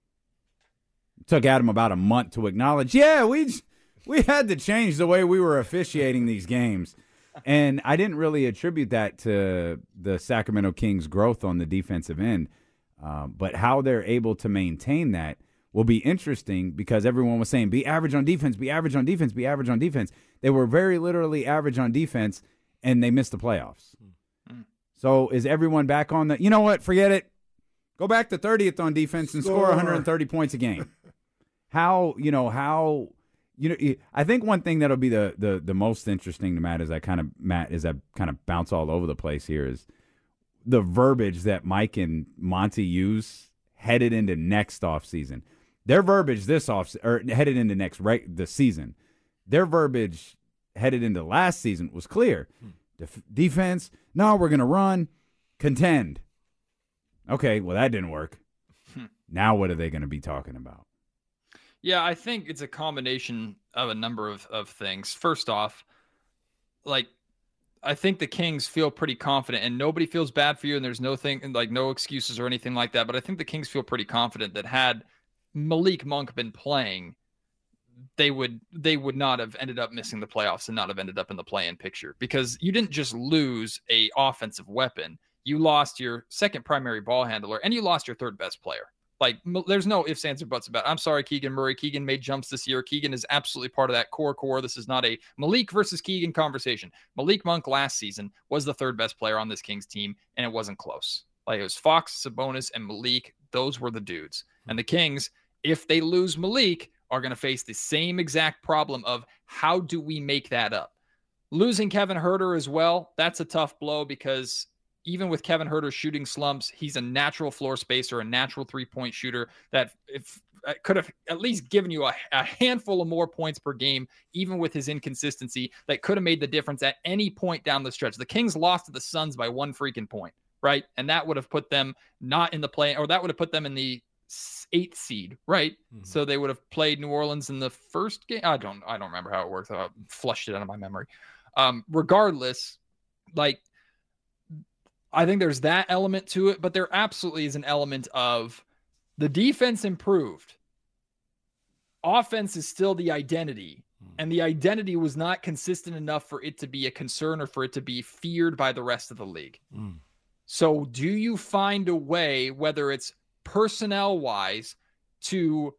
Speaker 4: took Adam about a month to acknowledge, yeah, we we had to change the way we were officiating these games. And I didn't really attribute that to the Sacramento Kings' growth on the defensive end. Um, but how they're able to maintain that will be interesting because everyone was saying, be average on defense, be average on defense, be average on defense. They were very literally average on defense, and they missed the playoffs. Mm. So is everyone back on the, you know what, forget it. Go back to thirtieth on defense and score, score one hundred thirty points a game. How, you know, how, you know, I think one thing that'll be the, the, the most interesting to Matt, as I kind of, Matt, as I kind of bounce all over the place here, is the verbiage that Mike and Monty use headed into next offseason. Their verbiage this off or headed into next right the season. Their verbiage headed into last season was clear. Def- defense, no, we're going to run, contend. Okay, well, that didn't work. Now what are they going to be talking about?
Speaker 7: Yeah, I think it's a combination of a number of, of things. First off, like, I think the Kings feel pretty confident, and nobody feels bad for you, and there's no thing, like no excuses or anything like that. But I think the Kings feel pretty confident that had Malik Monk been playing, they would they would not have ended up missing the playoffs and not have ended up in the play-in picture, because you didn't just lose a offensive weapon. You lost your second primary ball handler, and you lost your third best player. Like, there's no ifs, ands, or buts about it. I'm sorry, Keegan Murray. Keegan made jumps this year. Keegan is absolutely part of that core core. This is not a Malik versus Keegan conversation. Malik Monk last season was the third best player on this Kings team, and it wasn't close. Like, it was Fox, Sabonis, and Malik. Those were the dudes. And the Kings, if they lose Malik, are going to face the same exact problem of how do we make that up? Losing Kevin Huerter as well, that's a tough blow, because even with Kevin Huerter's shooting slumps, he's a natural floor spacer, a natural three-point shooter that if could have at least given you a, a handful of more points per game, even with his inconsistency, that could have made the difference at any point down the stretch. The Kings lost to the Suns by one freaking point, right? And that would have put them not in the play, or that would have put them in the eighth seed, right? Mm-hmm. So they would have played New Orleans in the first game. I don't, I don't remember how it worked. I flushed it out of my memory. Um, regardless, like, I think there's that element to it, but there absolutely is an element of the defense improved. Offense is still the identity, and the identity was not consistent enough for it to be a concern or for it to be feared by the rest of the league. Mm. So do you find a way, whether it's personnel-wise, to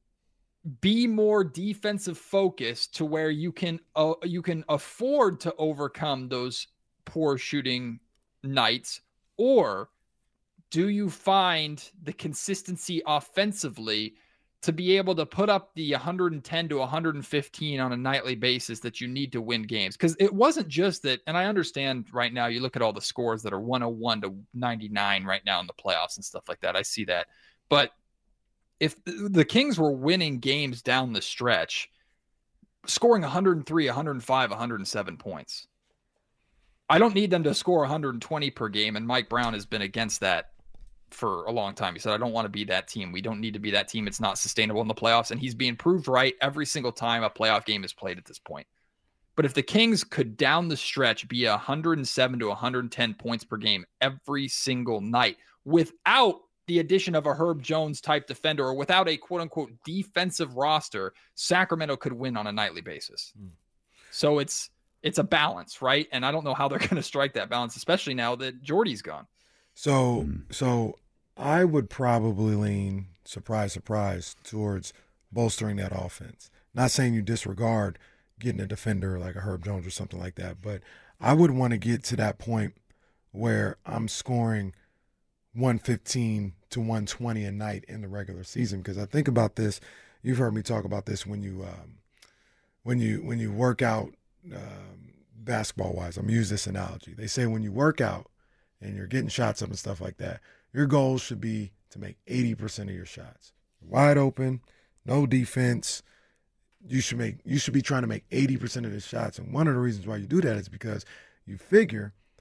Speaker 7: be more defensive focused to where you can uh, you can afford to overcome those poor shooting nights, or do you find the consistency offensively to be able to put up the one hundred ten to one hundred fifteen on a nightly basis that you need to win games? Because it wasn't just that, and I understand right now you look at all the scores that are one oh one to ninety-nine right now in the playoffs and stuff like that. I see that. But if the Kings were winning games down the stretch, scoring one hundred three, one hundred five, one hundred seven points, I don't need them to score one hundred twenty per game, and Mike Brown has been against that for a long time. He said, I don't want to be that team. We don't need to be that team. It's not sustainable in the playoffs, and he's being proved right every single time a playoff game is played at this point. But if the Kings could down the stretch be one hundred seven to one hundred ten points per game every single night without the addition of a Herb Jones type defender, or without a quote unquote defensive roster, Sacramento could win on a nightly basis. Mm. So it's, It's a balance, right? And I don't know how they're going to strike that balance, especially now that Jordy's gone.
Speaker 5: So, so I would probably lean, surprise, surprise, towards bolstering that offense. Not saying you disregard getting a defender like a Herb Jones or something like that, but I would want to get to that point where I'm scoring one fifteen to one twenty a night in the regular season. Because I think about this, you've heard me talk about this when you um, when you when you work out. Um, basketball wise, I'm gonna use this analogy. They say when you work out and you're getting shots up and stuff like that, your goal should be to make eighty percent of your shots. Wide open, no defense. You should make you should be trying to make eighty percent of the shots. And one of the reasons why you do that is because you figure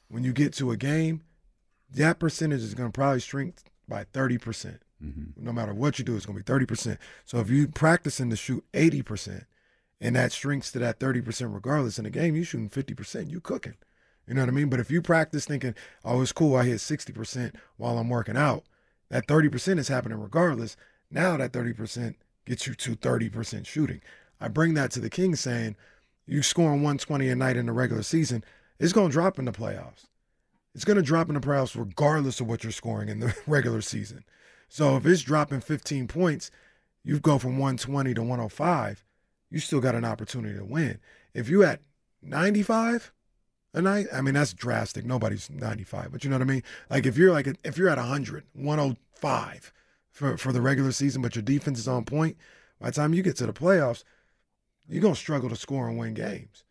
Speaker 5: when you get to a game, that percentage is going to probably shrink by thirty percent.
Speaker 4: Mm-hmm.
Speaker 5: No matter what you do, it's going to be thirty percent. So if you practicing to shoot eighty percent and that shrinks to that thirty percent regardless in the game, you shooting fifty percent, you cooking. You know what I mean? But if you practice thinking, oh, it's cool, I hit sixty percent while I'm working out, that thirty percent is happening regardless. Now that thirty percent gets you to thirty percent shooting. I bring that to the Kings saying, you scoring one twenty a night in the regular season, it's going to drop in the playoffs. It's going to drop in the playoffs regardless of what you're scoring in the regular season. So if it's dropping fifteen points, you go from one twenty to one oh five, you still got an opportunity to win. If you at ninety-five a night, I mean, that's drastic. Nobody's ninety-five, but you know what I mean? Like if you're like, if you're at one hundred, one oh five for, for the regular season, but your defense is on point, by the time you get to the playoffs, you're going to struggle to score and win games.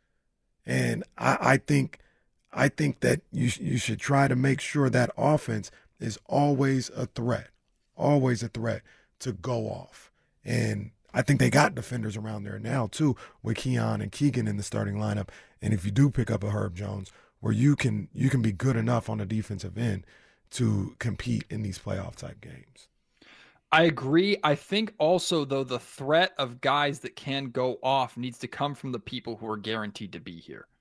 Speaker 5: And I, I think I think that you you should try to make sure that offense is always a threat, always a threat to go off. And I think they got defenders around there now too, with Keon and Keegan in the starting lineup. And if you do pick up a Herb Jones, where you can you can be good enough on the defensive end to compete in these playoff type games.
Speaker 7: I agree. I think also, though, the threat of guys that can go off needs to come from the people who are guaranteed to be here.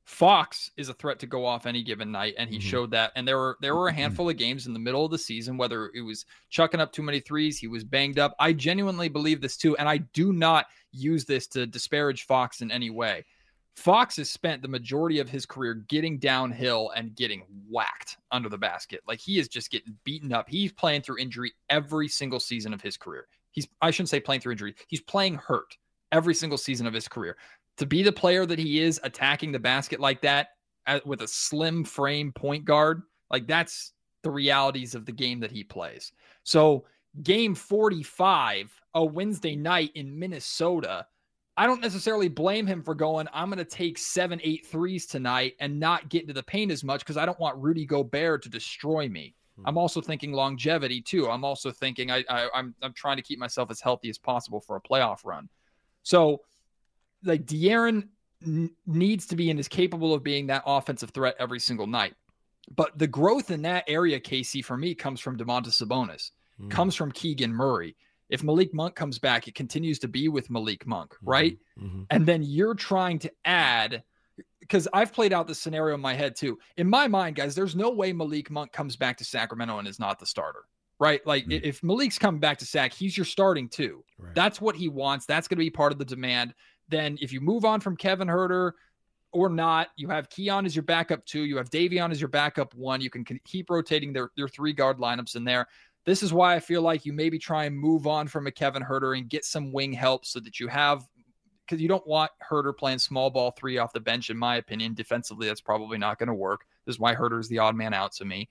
Speaker 7: Fox is a threat to go off any given night, and he mm-hmm. showed that. And there were there were a handful of games in the middle of the season, whether it was chucking up too many threes, he was banged up. I genuinely believe this too, and I do not use this to disparage Fox in any way. Fox has spent the majority of his career getting downhill and getting whacked under the basket. Like, he is just getting beaten up. He's playing through injury every single season of his career. He's I shouldn't say playing through injury. He's playing hurt every single season of his career. To be the player that he is, attacking the basket like that with a slim frame point guard, like, that's the realities of the game that he plays. So game forty-five, a Wednesday night in Minnesota, I don't necessarily blame him for going, I'm going to take seven, eight threes tonight and not get into the paint as much because I don't want Rudy Gobert to destroy me. Hmm. I'm also thinking longevity too. I'm also thinking I, I, I'm I'm trying to keep myself as healthy as possible for a playoff run. So, like, De'Aaron n- needs to be and is capable of being that offensive threat every single night. But the growth in that area, Casey, for me, comes from Domantas Sabonis, mm. comes from Keegan Murray. If Malik Monk comes back, it continues to be with Malik Monk, right? Mm-hmm. And then you're trying to add, because I've played out this scenario in my head too. In my mind, guys, there's no way Malik Monk comes back to Sacramento and is not the starter. Right? Like, mm-hmm. if Malik's coming back to Sac, he's your starting too. Right. That's what he wants. That's going to be part of the demand. Then if you move on from Kevin Huerter or not, you have Keon as your backup two. You have Davion as your backup one. You can keep rotating their, their three guard lineups in there. This is why I feel like you maybe try and move on from a Kevin Huerter and get some wing help so that you have, because you don't want Huerter playing small ball three off the bench, in my opinion. Defensively, that's probably not going to work. This is why Huerter is the odd man out to me.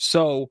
Speaker 7: So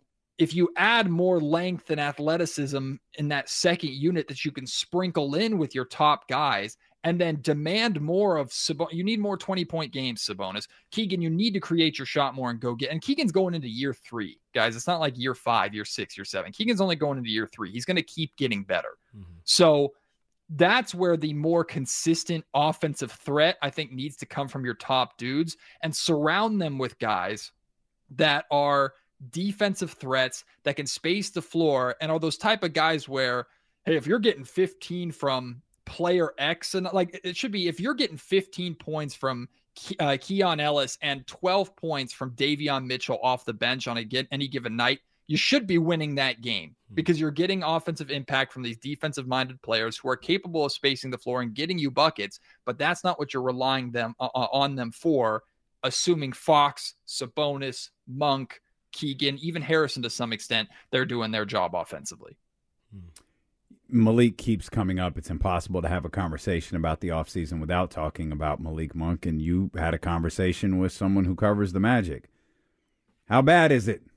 Speaker 7: if you add more length and athleticism in that second unit that you can sprinkle in with your top guys, and then demand more of Sabonis, you need more twenty-point games, Sabonis. Keegan, you need to create your shot more and go get, and Keegan's going into year three, guys. It's not like year five, year six, year seven. Keegan's only going into year three. He's going to keep getting better. Mm-hmm. So that's where the more consistent offensive threat, I think, needs to come from your top dudes, and surround them with guys that are defensive threats that can space the floor and are those type of guys where, hey, if you're getting fifteen from player X, and like, it should be, if you're getting fifteen points from uh, Keon Ellis and twelve points from Davion Mitchell off the bench on a get any given night, you should be winning that game because you're getting offensive impact from these defensive minded players who are capable of spacing the floor and getting you buckets. But that's not what you're relying them uh, on them for, assuming Fox, Sabonis, Monk, Keegan, even Harrison to some extent, they're doing their job offensively.
Speaker 4: Malik keeps coming up. It's impossible to have a conversation about the offseason without talking about Malik Monk, and you had a conversation with someone who covers the Magic. How bad is it?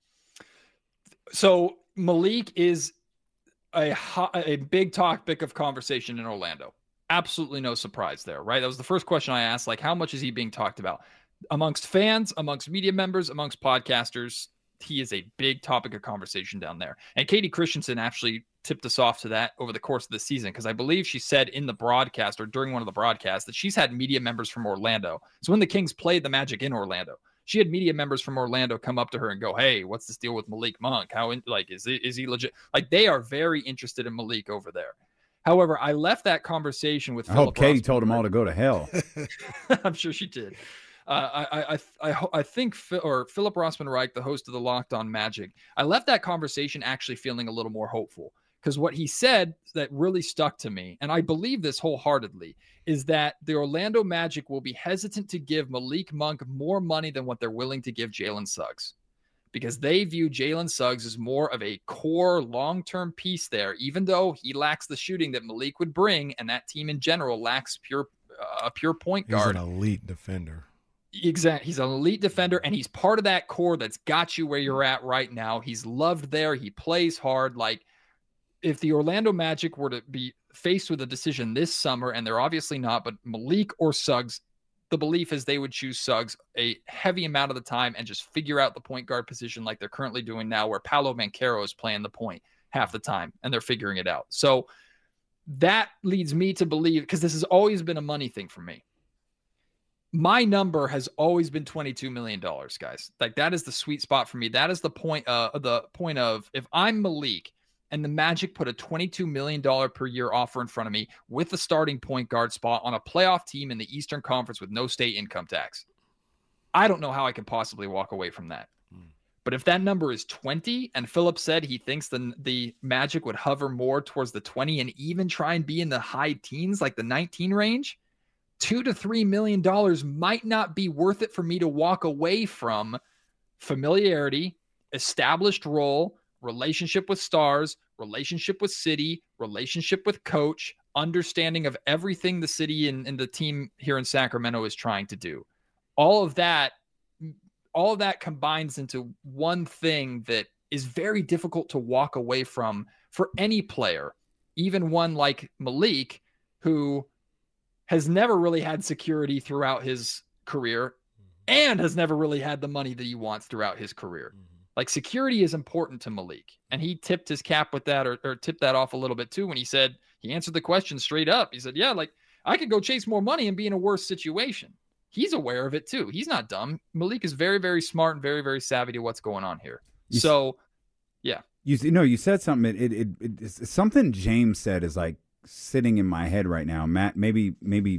Speaker 7: So Malik is a, a big topic of conversation in Orlando. Absolutely no surprise there, right? That was the first question I asked, like, how much is he being talked about? Amongst fans, amongst media members, amongst podcasters, he is a big topic of conversation down there. And Katie Christensen actually tipped us off to that over the course of the season, because I believe she said in the broadcast or during one of the broadcasts that she's had media members from Orlando. So when the Kings played the Magic in Orlando, She had media members from Orlando come up to her and go, "Hey, what's this deal with Malik Monk? How in, like is it, is he legit?" Like they are very interested in Malik over there. However, I left that conversation with.
Speaker 4: I
Speaker 7: Philip
Speaker 4: hope Katie
Speaker 7: Rossman
Speaker 4: told them all to go to hell.
Speaker 7: I'm sure she did. Uh, I, I, I, I think, or Philip Rossman Reich, the host of the Locked On Magic, I left that conversation actually feeling a little more hopeful, because what he said that really stuck to me, and I believe this wholeheartedly, is that the Orlando Magic will be hesitant to give Malik Monk more money than what they're willing to give Jalen Suggs, because they view Jalen Suggs as more of a core long-term piece there, even though he lacks the shooting that Malik would bring, and that team in general lacks pure uh, a pure point guard.
Speaker 5: He's an elite defender.
Speaker 7: Exactly. He's an elite defender, and he's part of that core that's got you where you're at right now. He's loved there. He plays hard. Like, if the Orlando Magic were to be faced with a decision this summer, and they're obviously not, but Malik or Suggs, the belief is they would choose Suggs a heavy amount of the time and just figure out the point guard position like they're currently doing now, where Paolo Banchero is playing the point half the time, and they're figuring it out. So that leads me to believe, because this has always been a money thing for me. My number has always been twenty-two million dollars, guys. Like, that is the sweet spot for me. That is the point, uh, the point of, if I'm Malik and the Magic put a twenty-two million dollars per year offer in front of me with the starting point guard spot on a playoff team in the Eastern Conference with no state income tax, I don't know how I could possibly walk away from that. Mm. But if that number is twenty, and Philip said he thinks the, the Magic would hover more towards the twenty and even try and be in the high teens, like the nineteen range, two to three million dollars might not be worth it for me to walk away from familiarity, established role, relationship with stars, relationship with city, relationship with coach, understanding of everything the city and, and the team here in Sacramento is trying to do. All of that, all of that combines into one thing that is very difficult to walk away from for any player, even one like Malik, who has never really had security throughout his career and has never really had the money that he wants throughout his career. Mm-hmm. Like, security is important to Malik, and he tipped his cap with that, or, or tipped that off a little bit too, when he said, he answered the question straight up. He said, yeah, like, I could go chase more money and be in a worse situation. He's aware of it too. He's not dumb. Malik is very, very smart and very, very savvy to what's going on here. You so yeah.
Speaker 4: You, you know, you said something, it, it, it, it's something James said is like sitting in my head right now. Matt, maybe, maybe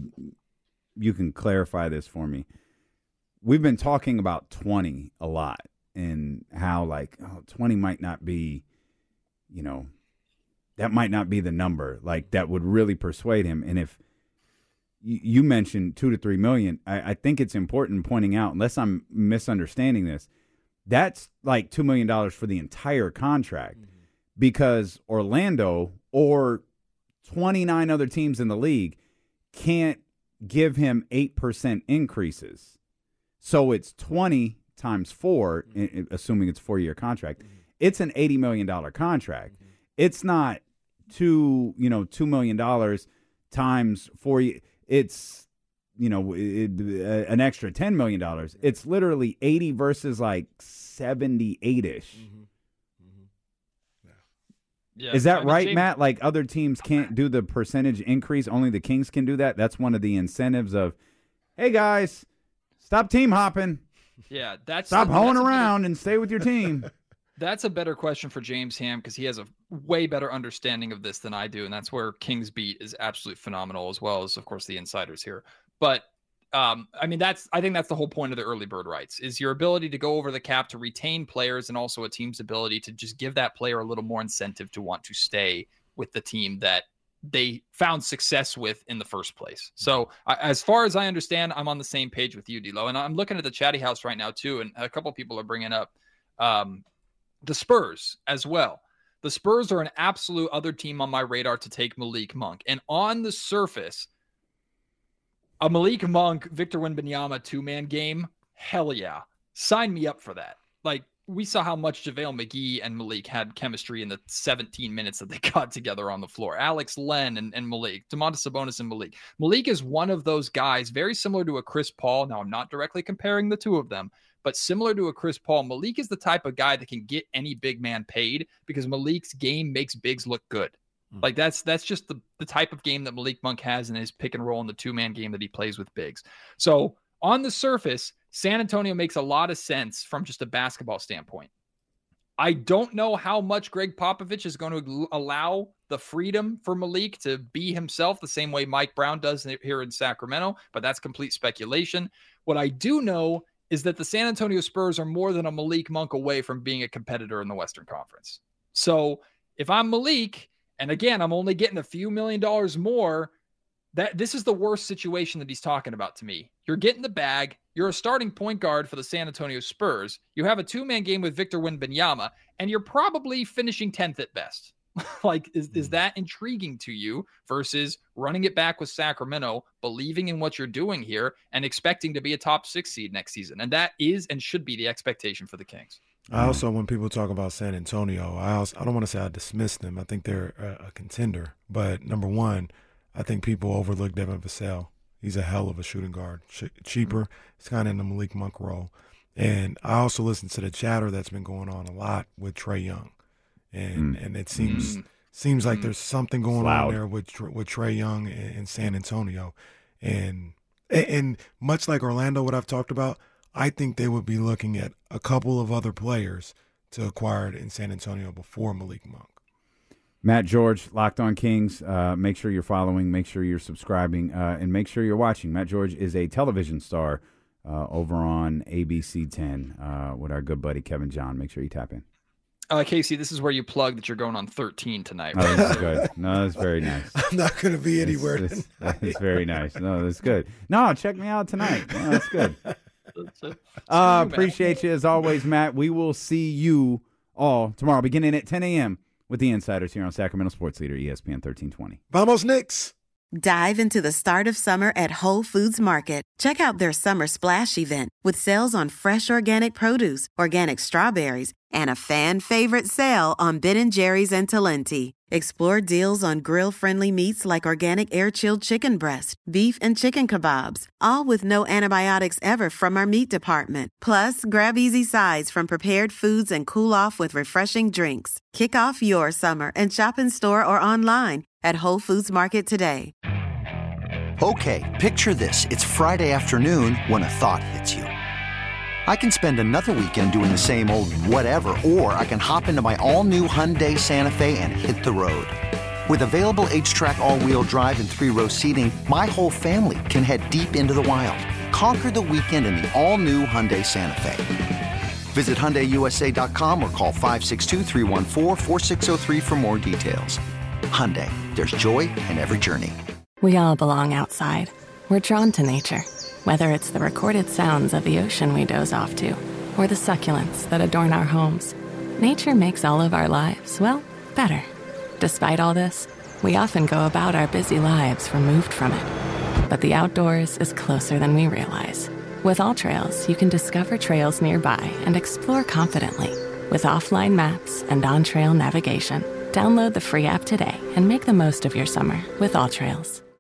Speaker 4: you can clarify this for me. We've been talking about twenty a lot, and how, like, oh, twenty might not be, you know, that might not be the number, like, that would really persuade him. And if you, you mentioned two to three million, I, I think it's important pointing out, unless I'm misunderstanding this, that's like two million dollars for the entire contract, mm-hmm. because Orlando or twenty-nine other teams in the league can't give him eight percent increases. So it's twenty times four, mm-hmm. assuming it's a four-year contract. Mm-hmm. It's an eighty million dollars contract. Mm-hmm. It's not two, you know, two million dollars times four. It's, you know, it, uh, an extra ten million dollars. It's literally eighty versus like seventy-eight-ish. Mm-hmm. Mm-hmm. Yeah. Yeah. Is that I mean, right, James, Matt? Like, other teams can't do the percentage increase. Only the Kings can do that. That's one of the incentives of, hey, guys, stop team hopping.
Speaker 7: Yeah, that's
Speaker 4: stop
Speaker 7: a,
Speaker 4: hoeing
Speaker 7: that's
Speaker 4: around
Speaker 7: better,
Speaker 4: and stay with your team.
Speaker 7: That's a better question for James Ham, because he has a way better understanding of this than I do, and that's where Kings Beat is absolutely phenomenal, as well as, of course, the insiders here. But um, I mean, that's I think that's the whole point of the early bird rights, is your ability to go over the cap to retain players, and also a team's ability to just give that player a little more incentive to want to stay with the team that they found success with in the first place. So uh, as far as I understand, I'm on the same page with you, D-Lo. And I'm looking at the chatty house right now too, and a couple people are bringing up um, the Spurs as well. The Spurs are an absolute other team on my radar to take Malik Monk. And on the surface, a Malik Monk, Victor Wembanyama two-man game, hell yeah. Sign me up for that. Like, we saw how much JaVale McGee and Malik had chemistry in the seventeen minutes that they got together on the floor. Alex Len and, and Malik, Domantas Sabonis and Malik. Malik is one of those guys, very similar to a Chris Paul. Now, I'm not directly comparing the two of them, but similar to a Chris Paul, Malik is the type of guy that can get any big man paid, because Malik's game makes bigs look good. Mm. Like, that's that's just the, the type of game that Malik Monk has in his pick and roll and the two-man game that he plays with bigs. So on the surface, San Antonio makes a lot of sense from just a basketball standpoint. I don't know how much Greg Popovich is going to allow the freedom for Malik to be himself the same way Mike Brown does here in Sacramento, but that's complete speculation. What I do know is that the San Antonio Spurs are more than a Malik Monk away from being a competitor in the Western Conference. So if I'm Malik, and again, I'm only getting a few million dollars more, that this is the worst situation that he's talking about to me. You're getting the bag. You're a starting point guard for the San Antonio Spurs. You have a two-man game with Victor Wembanyama, and you're probably finishing tenth at best. Like, is, is that intriguing to you versus running it back with Sacramento, believing in what you're doing here, and expecting to be a top six seed next season? And that is and should be the expectation for the Kings.
Speaker 5: I also, when people talk about San Antonio, I also I don't want to say I dismiss them. I think they're a, a contender. But number one, I think people overlook Devin Vassell. He's a hell of a shooting guard. Ch- cheaper. It's kind of in the Malik Monk role. And I also listen to the chatter that's been going on a lot with Trae Young. And mm. and it seems mm. seems like mm. there's something going on there with with Trae Young and, and San Antonio. And, and much like Orlando, what I've talked about, I think they would be looking at a couple of other players to acquire it in San Antonio before Malik Monk.
Speaker 4: Matt George, Locked On Kings. Uh, make sure you're following, make sure you're subscribing, uh, and make sure you're watching. Matt George is a television star uh, over on A B C ten uh, with our good buddy Kevin John. Make sure you tap in.
Speaker 7: Uh, Casey, this is where you plug that you're going on thirteen tonight.
Speaker 4: Right? Oh, this is good. No, that's very nice.
Speaker 5: I'm not going to be anywhere
Speaker 4: it's, it's,
Speaker 5: tonight.
Speaker 4: It's very nice. No, that's good. No, check me out tonight. No, that's good. Uh, appreciate you as always, Matt. We will see you all tomorrow beginning at ten a.m. with the Insiders here on Sacramento Sports Leader E S P N thirteen twenty.
Speaker 5: Vamos, Knicks!
Speaker 2: Dive into the start of summer at Whole Foods Market. Check out their Summer Splash event with sales on fresh organic produce, organic strawberries, and a fan-favorite sale on Ben and Jerry's and Talenti. Explore deals on grill-friendly meats like organic air-chilled chicken breast, beef and chicken kebabs, all with no antibiotics ever from our meat department. Plus, grab easy sides from prepared foods and cool off with refreshing drinks. Kick off your summer and shop in store or online at Whole Foods Market today.
Speaker 3: Okay, picture this. It's Friday afternoon when a thought hits you. I can spend another weekend doing the same old whatever, or I can hop into my all-new Hyundai Santa Fe and hit the road. With available H-Track all-wheel drive and three-row seating, my whole family can head deep into the wild. Conquer the weekend in the all-new Hyundai Santa Fe. Visit Hyundai U S A dot com or call five six two, three one four, four six zero three for more details. Hyundai, there's joy in every journey.
Speaker 8: We all belong outside. We're drawn to nature. Whether it's the recorded sounds of the ocean we doze off to, or the succulents that adorn our homes, nature makes all of our lives, well, better. Despite all this, we often go about our busy lives removed from it. But the outdoors is closer than we realize. With AllTrails, you can discover trails nearby and explore confidently. With offline maps and on-trail navigation, download the free app today and make the most of your summer with AllTrails.